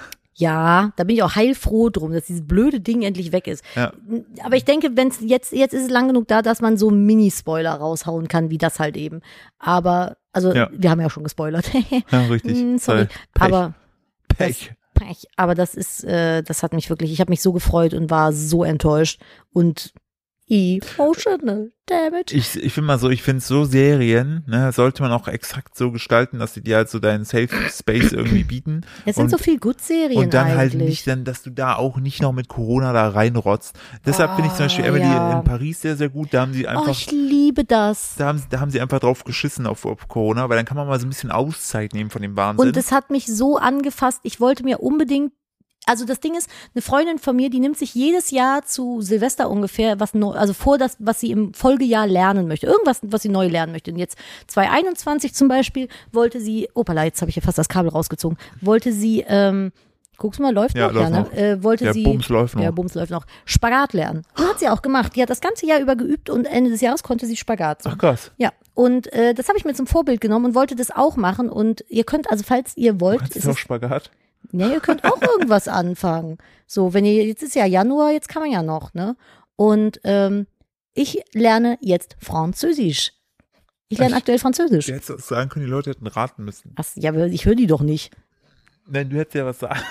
ja, da bin ich auch heilfroh drum, dass dieses blöde Ding endlich weg ist. Ja. Aber ich denke, wenn es jetzt, jetzt ist es lang genug da, dass man so Mini-Spoiler raushauen kann, wie das halt eben. Aber, also, Ja. wir haben ja schon gespoilert. Ja, richtig. Hm, sorry. Weil Pech. Aber, Pech. Pech. Aber das ist, äh, das hat mich wirklich, ich habe mich so gefreut und war so enttäuscht und emotional damage. Ich, ich finde mal so, ich finde so Serien, ne, sollte man auch exakt so gestalten, dass sie dir halt so deinen Safe Space irgendwie bieten. Es sind und- so viel Good-Serien Und dann halt eigentlich. nicht, dann, dass du da auch nicht noch mit Corona da reinrotzt. Deshalb finde ich zum Beispiel Ah, Emily ja. in Paris sehr, sehr gut. Da haben sie Oh, einfach, ich liebe das. da haben, da haben sie einfach drauf geschissen auf, auf Corona, weil dann kann man mal so ein bisschen Auszeit nehmen von dem Wahnsinn. Und es hat mich so angefasst, ich wollte mir unbedingt, also das Ding ist, eine Freundin von mir, die nimmt sich jedes Jahr zu Silvester ungefähr was neu, also vor das, was sie im Folgejahr lernen möchte. Irgendwas, was sie neu lernen möchte. Und jetzt zwanzig einundzwanzig zum Beispiel wollte sie, opala, jetzt habe ich ja fast das Kabel rausgezogen, wollte sie ähm, Guck's mal, läuft Ja, noch, läuft ja, noch. ne? Äh, wollte Der sie, Bums läuft noch. Ja, Bums läuft noch. Spagat lernen. Und hat sie auch gemacht. Die hat das ganze Jahr über geübt und Ende des Jahres konnte sie Spagat. So. Ach krass. Ja, und äh, das habe ich mir zum Vorbild genommen und wollte das auch machen. Und ihr könnt, also falls ihr wollt, Kannst ist du auch es, Spagat? ja, ihr könnt auch irgendwas anfangen. So, wenn ihr, jetzt ist ja Januar, jetzt kann man ja noch, ne? Und ähm, ich lerne jetzt Französisch. Ich lerne Ich- aktuell Französisch. Du hättest auch sagen können, die Leute hätten raten müssen. Ach, ja, aber ich höre die doch nicht. Nein, du hättest ja was sagen.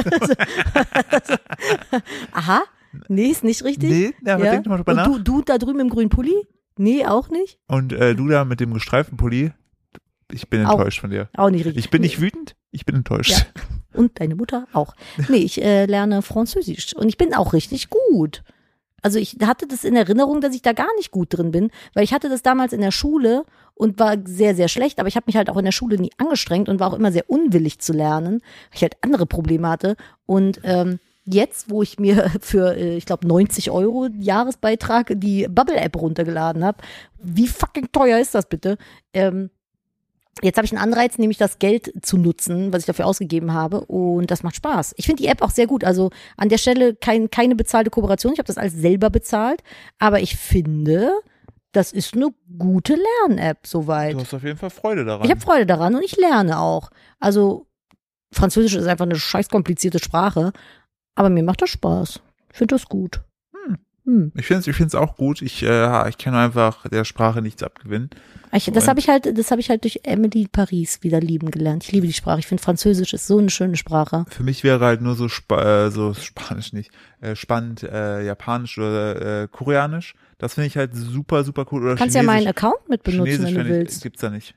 Aha, nee, ist nicht richtig. Nee, ja, aber Ja. denk doch mal drüber Und nach. du, du da drüben im grünen Pulli? Nee, auch nicht? Und äh, du da mit dem gestreiften Pulli, ich bin Auch. enttäuscht von dir. Auch nicht richtig. Ich bin nicht wütend, ich bin enttäuscht. Ja. Und deine Mutter auch. Nee, ich äh, lerne Französisch und ich bin auch richtig gut. Also ich hatte das in Erinnerung, dass ich da gar nicht gut drin bin, weil ich hatte das damals in der Schule und war sehr, sehr schlecht, aber ich habe mich halt auch in der Schule nie angestrengt und war auch immer sehr unwillig zu lernen, weil ich halt andere Probleme hatte. Und ähm, jetzt, wo ich mir für, äh, ich glaube, neunzig Euro Jahresbeitrag die Bubble-App runtergeladen habe, wie fucking teuer ist das bitte? Ähm, Jetzt habe ich einen Anreiz, nämlich das Geld zu nutzen, was ich dafür ausgegeben habe, und das macht Spaß. Ich finde die App auch sehr gut. Also an der Stelle kein, keine bezahlte Kooperation. Ich habe das alles selber bezahlt, aber ich finde, das ist eine gute Lern-App soweit. Du hast auf jeden Fall Freude daran. Ich habe Freude daran und ich lerne auch. Also Französisch ist einfach eine scheiß komplizierte Sprache, aber mir macht das Spaß. Ich finde das gut. Hm. Hm. Ich finde es ich find's auch gut. Ich, äh, ich kann einfach der Sprache nichts abgewinnen. Ich, das Und- habe ich halt, das habe ich halt durch Emily Paris wieder lieben gelernt. Ich liebe die Sprache. Ich finde Französisch ist so eine schöne Sprache. Für mich wäre halt nur so, Spa äh, so Spanisch nicht, äh, spannend, äh, Japanisch oder äh, Koreanisch. Das finde ich halt super, super cool. Oder Du kannst ja Chinesisch. meinen Account mit benutzen, Chinesisch wenn du fänd ich, willst. gibt's da nicht.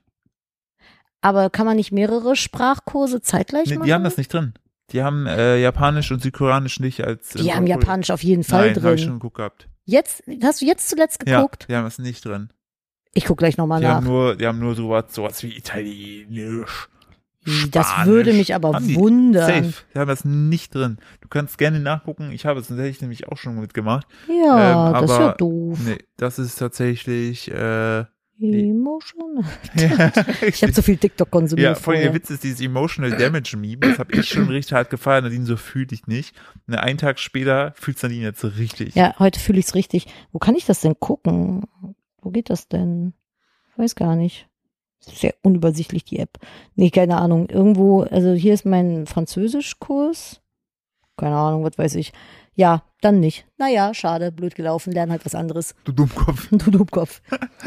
Aber kann man nicht mehrere Sprachkurse zeitgleich Nee, machen? die haben das nicht drin. Die haben äh, Japanisch und Südkoreanisch nicht als. Die äh, haben Korea- Japanisch auf jeden Fall Nein, habe ich drin. schon geguckt gehabt. Jetzt, hast du jetzt zuletzt Ja, geguckt? die haben das nicht drin. Ich guck gleich nochmal Die nach. haben nur, die haben nur sowas, sowas wie Italienisch. Das Spanisch. würde mich aber Haben die. wundern. Safe. Die haben das nicht drin. Du kannst gerne nachgucken. Ich habe es tatsächlich nämlich auch schon mitgemacht. Ja, Ähm, das ist ja aber- doof. Nee, das ist tatsächlich, äh, Emotional. ja, Ich habe zu viel TikTok konsumiert ja, voll der vorher. Witz ist dieses Emotional Damage Meme, das habe ich schon richtig hart gefeiert, Nadine, so fühl dich nicht. Und einen Tag später fühlst Nadine jetzt so richtig. Ja, heute fühle ich es richtig. Wo kann ich das denn gucken? Wo geht das denn? Ich weiß gar nicht. Sehr unübersichtlich, die App. Nee, keine Ahnung. Irgendwo, also hier ist mein Französischkurs. Keine Ahnung, was weiß ich. Ja, dann nicht. Naja, schade, blöd gelaufen, lern halt was anderes. Du Dummkopf. Du Dummkopf.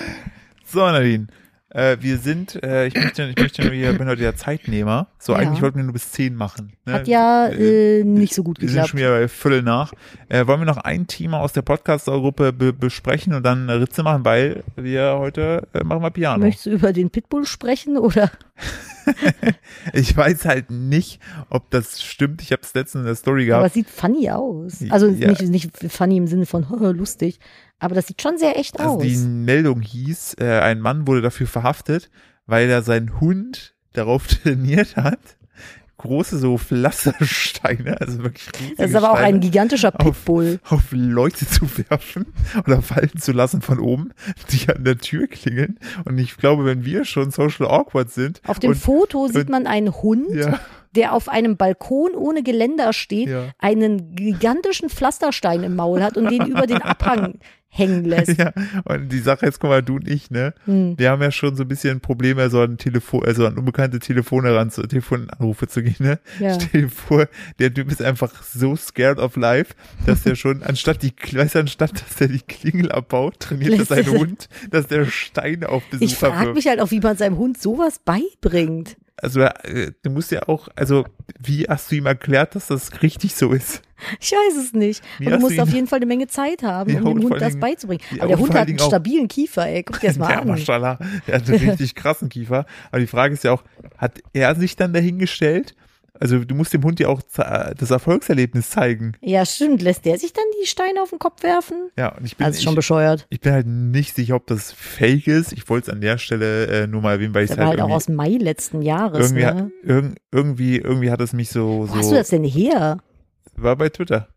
So, Nadine. Äh, wir sind, äh, ich möchte, ich möchte nur, ich bin heute ja Zeitnehmer. So, Ja. eigentlich wollten wir nur bis zehn machen. Ne? Hat ja äh, nicht so gut Wir sind geklappt. schon wieder bei Viertel nach. Äh, wollen wir noch ein Thema aus der Podcast-Gruppe be besprechen und dann eine Ritze machen, weil wir heute äh, machen wir Piano. Möchtest du über den Pitbull sprechen oder? Ich weiß halt nicht, ob das stimmt. Ich habe es letztens in der Story Aber gehabt. es sieht funny aus. Also Ja. nicht, nicht funny im Sinne von lustig, aber das sieht schon sehr echt Also aus. die Meldung hieß, äh, ein Mann wurde dafür verhaftet, weil er seinen Hund darauf trainiert hat, große so Pflastersteine, also wirklich riesige Das ist aber auch Steine, ein gigantischer auf- Pitbull. auf Leute zu werfen oder fallen zu lassen von oben, die an der Tür klingeln. Und ich glaube, wenn wir schon social awkward sind. Auf dem und, Foto sieht und- man einen Hund, ja, der auf einem Balkon ohne Geländer steht, Ja. einen gigantischen Pflasterstein im Maul hat und den über den Abhang hängen lässt. ja, und die Sache jetzt, guck mal, du und ich, ne? Hm. Wir haben ja schon so ein bisschen Probleme, so an Telefon, also an unbekannte Telefone ran zu, Telefonanrufe zu gehen, ne? Ja. Stell dir vor, der Typ ist einfach so scared of life, dass der schon, anstatt die, weißt du, anstatt, dass der die Klingel abbaut, trainiert er Lässt seinen er- Hund, dass der Steine auf Ich Besucher frage wirft. mich halt auch, wie man seinem Hund sowas beibringt. Also, äh, du musst ja auch, also, wie hast du ihm erklärt, dass das richtig so ist? Ich weiß es nicht. Wie Und du hast musst du auf ihn- jeden Fall eine Menge Zeit haben, Ja, um und dem vor Hund allen das Dingen- beizubringen. ja, Aber der und Hund vor allen hat einen Dingen auch- stabilen Kiefer, ey. Guck dir das mal Ja, an. Maschallah, der hat einen richtig krassen Kiefer. Aber die Frage ist ja auch, hat er sich dann dahingestellt? Also du musst dem Hund ja auch ze- das Erfolgserlebnis zeigen. Ja, stimmt. Lässt der sich dann die Steine auf den Kopf werfen? Ja, und ich bin, Das ist schon ich, bescheuert. ich bin halt nicht sicher, ob das fake ist. Ich wollte es an der Stelle äh, nur mal erwähnen, weil ich Das es war halt, halt auch irgendwie, aus Mai letzten Jahres, irgendwie, ne? irg, irgendwie, irgendwie hat es mich so, Wo hast du so, das denn her? war bei Twitter.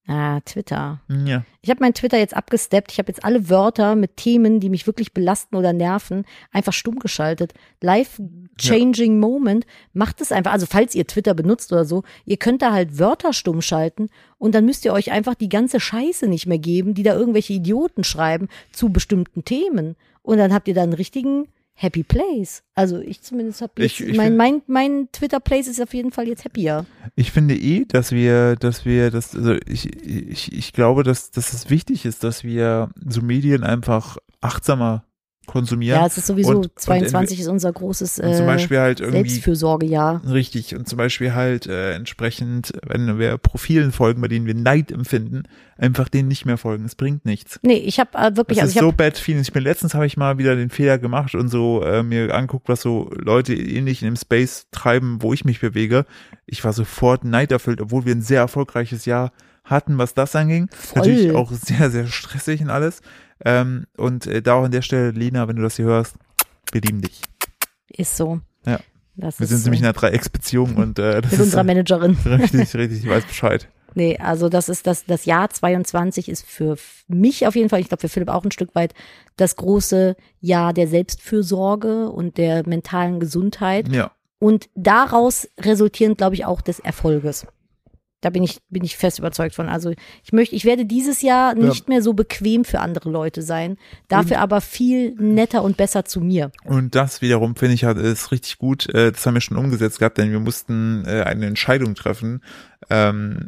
Ah, Twitter. Ja. Ich habe mein Twitter jetzt abgesteppt. Ich habe jetzt alle Wörter mit Themen, die mich wirklich belasten oder nerven, einfach stumm geschaltet. Life-changing ja. Moment. Macht es einfach. Also falls ihr Twitter benutzt oder so, ihr könnt da halt Wörter stumm schalten und dann müsst ihr euch einfach die ganze Scheiße nicht mehr geben, die da irgendwelche Idioten schreiben zu bestimmten Themen. Und dann habt ihr da einen richtigen Happy Place. Also ich zumindest habe jetzt, ich, ich mein, mein, mein Twitter Place ist auf jeden Fall jetzt happier. Ich finde eh, dass wir, dass wir, das, also ich, ich, ich glaube, dass, dass es wichtig ist, dass wir so Medien einfach achtsamer konsumieren. Ja, es ist sowieso, und, zweiundzwanzig und, ist unser großes äh, zum Beispiel halt irgendwie, Selbstfürsorgejahr. Richtig, und zum Beispiel halt äh, entsprechend, wenn wir Profilen folgen, bei denen wir Neid empfinden, einfach denen nicht mehr folgen. Es bringt nichts. Nee, ich habe äh, wirklich, das also ist ich so hab, bad feeling. Ich bin letztens habe ich mal wieder den Fehler gemacht und so äh, mir anguckt, was so Leute ähnlich in dem Space treiben, wo ich mich bewege. Ich war sofort neiderfüllt, obwohl wir ein sehr erfolgreiches Jahr hatten, was das anging. Voll. Natürlich auch sehr, sehr stressig und alles. Ähm, und äh, da auch an der Stelle, Lena, wenn du das hier hörst, wir lieben dich. Ist so. Ja. Das wir ist sind so. nämlich in einer Dreiecksbeziehung und äh, das mit ist unserer Managerin. Richtig, richtig, ich weiß Bescheid. Nee, also das ist das, das Jahr zweiundzwanzig ist für mich auf jeden Fall, ich glaube für Philipp auch ein Stück weit, das große Jahr der Selbstfürsorge und der mentalen Gesundheit. Ja. Und daraus resultierend, glaube ich, auch des Erfolges. Da bin ich, bin ich fest überzeugt von. Also ich möchte, ich werde dieses Jahr nicht ja. mehr so bequem für andere Leute sein, dafür und, aber viel netter und besser zu mir. Und das wiederum, finde ich, hat, ist richtig gut. Das haben wir schon umgesetzt gehabt, denn wir mussten eine Entscheidung treffen, ähm,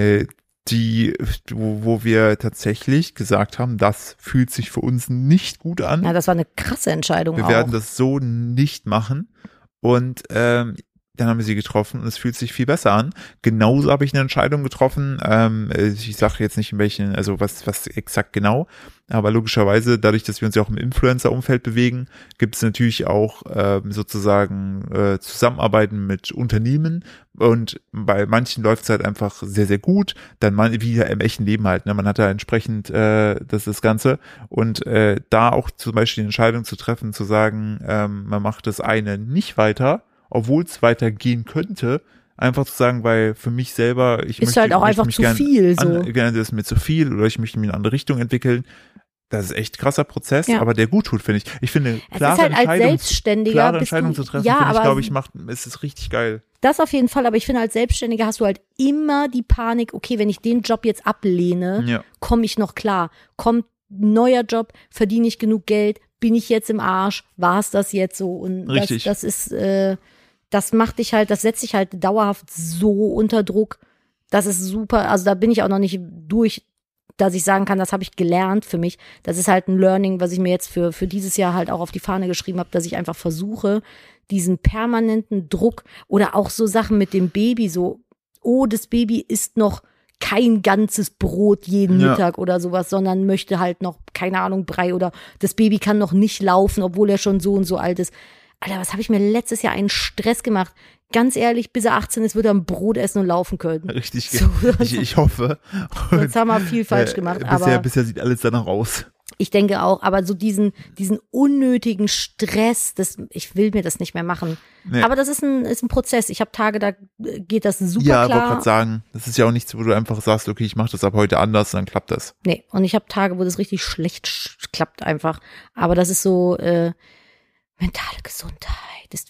die, wo, wo wir tatsächlich gesagt haben, das fühlt sich für uns nicht gut an. Ja, das war eine krasse Entscheidung. Wir auch. werden das so nicht machen. Und ähm, dann haben wir sie getroffen und es fühlt sich viel besser an. Genauso habe ich eine Entscheidung getroffen. Ähm, ich sage jetzt nicht in welchen, also was, was exakt genau, aber logischerweise, dadurch, dass wir uns ja auch im Influencer-Umfeld bewegen, gibt es natürlich auch ähm, sozusagen äh, Zusammenarbeiten mit Unternehmen und bei manchen läuft es halt einfach sehr, sehr gut. Dann man, wie im echten Leben halt, ne? Man hat da entsprechend äh, das, das Ganze und äh, da auch zum Beispiel die Entscheidung zu treffen, zu sagen, ähm, man macht das eine nicht weiter, obwohl es weitergehen könnte, einfach zu sagen, weil für mich selber, ich ist möchte, halt auch möchte einfach mich zu gern viel, so. An, gerne das ist mir zu viel oder ich möchte mich in eine andere Richtung entwickeln. Das ist echt ein krasser Prozess, ja. aber der gut tut, finde ich. Ich finde, klare halt Entscheidung, Selbstständiger klare Entscheidung zu treffen, ja, finde ich, aber glaube ich, macht, ist es richtig geil. Das auf jeden Fall, aber ich finde, als Selbstständiger hast du halt immer die Panik, okay, wenn ich den Job jetzt ablehne, ja. komme ich noch klar. Kommt ein neuer Job, verdiene ich genug Geld, bin ich jetzt im Arsch, war es das jetzt so? Und richtig. Das, das ist, äh, das macht dich halt, das setzt dich halt dauerhaft so unter Druck. Das ist super, also da bin ich auch noch nicht durch, dass ich sagen kann, das habe ich gelernt für mich. Das ist halt ein Learning, was ich mir jetzt für für dieses Jahr halt auch auf die Fahne geschrieben habe, dass ich einfach versuche, diesen permanenten Druck oder auch so Sachen mit dem Baby, so, oh, das Baby isst noch kein ganzes Brot jeden ja. Mittag oder sowas, sondern möchte halt noch, keine Ahnung, Brei oder das Baby kann noch nicht laufen, obwohl er schon so und so alt ist. Alter, was habe ich mir letztes Jahr einen Stress gemacht? Ganz ehrlich, bis er achtzehn ist, wird er ein Brot essen und laufen können. Richtig, so, ich, ich hoffe. Und jetzt haben wir viel falsch gemacht. Äh, bisher, aber bisher sieht alles danach aus. Ich denke auch, aber so diesen diesen unnötigen Stress, das, ich will mir das nicht mehr machen. Nee. Aber das ist ein ist ein Prozess. Ich habe Tage, da geht das super ja, klar. Ja, wollte gerade sagen, das ist ja auch nichts, wo du einfach sagst, okay, ich mache das ab heute anders, dann klappt das. Nee, und ich habe Tage, wo das richtig schlecht klappt einfach. Aber das ist so, äh, mentale Gesundheit ist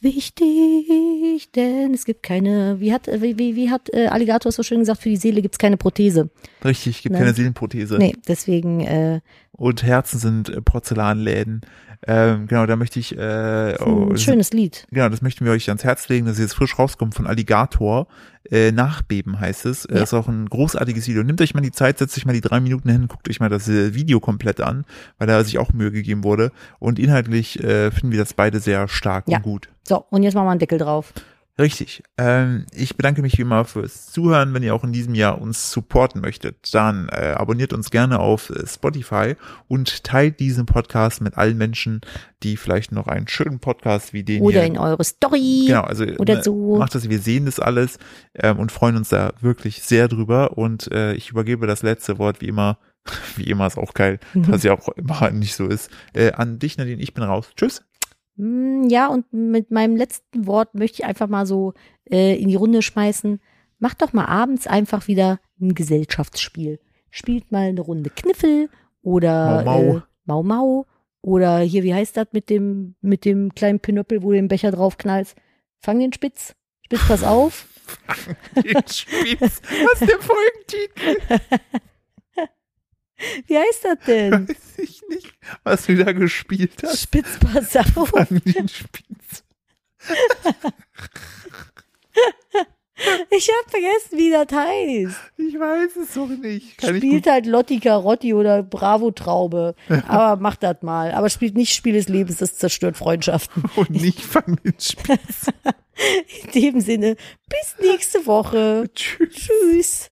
wichtig, denn es gibt keine, wie hat wie, wie, wie hat äh, Alligator so schön gesagt, für die Seele gibt's keine Prothese. Richtig, gibt ne? keine Seelenprothese. Nee, deswegen äh, und Herzen sind äh, Porzellanläden. Ähm, genau, da möchte ich äh, oh, ein schönes Lied. Genau, das möchten wir euch ans Herz legen, dass jetzt frisch rauskommt von Alligator. Äh, Nachbeben heißt es. Ja. Ist auch ein großartiges Video. Nehmt euch mal die Zeit, setzt euch mal die drei Minuten hin, guckt euch mal das äh, Video komplett an, weil da sich auch Mühe gegeben wurde. Und inhaltlich äh, finden wir das beide sehr stark ja. und gut. So, und jetzt machen wir einen Deckel drauf. Richtig. Ähm, ich bedanke mich wie immer fürs Zuhören. Wenn ihr auch in diesem Jahr uns supporten möchtet, dann äh, abonniert uns gerne auf äh, Spotify und teilt diesen Podcast mit allen Menschen, die vielleicht noch einen schönen Podcast wie den oder hier. in eure Story. Genau, also oder ne, so. Macht das, wir sehen das alles ähm, und freuen uns da wirklich sehr drüber. Und äh, ich übergebe das letzte Wort wie immer, wie immer ist auch geil, mhm. dass ja auch immer nicht so ist, äh, an dich, Nadine. Ich bin raus. Tschüss. Ja, und mit meinem letzten Wort möchte ich einfach mal so äh, in die Runde schmeißen. macht doch mal abends einfach wieder ein Gesellschaftsspiel. Spielt mal eine Runde Kniffel oder Mau Mau. Äh, Mau Mau oder hier, wie heißt das mit dem, mit dem kleinen Pinöppel, wo du den Becher draufknallst? Fang den Spitz. Spitz, pass auf. Fang den Spitz. Was ist der Folgentitel? Wie heißt das denn? Weiß ich nicht, was du da gespielt hast. Spitz, pass auf. Fang den Spitz. Ich hab vergessen, wie das heißt. Ich weiß es doch nicht. Kann Spielt ich halt Lotti Carotti oder Bravo Traube. Aber macht das mal. Aber spielt nicht Spiel des Lebens, das zerstört Freundschaften. und nicht Fang den Spitz. In dem Sinne, bis nächste Woche. Tschüss. Tschüss.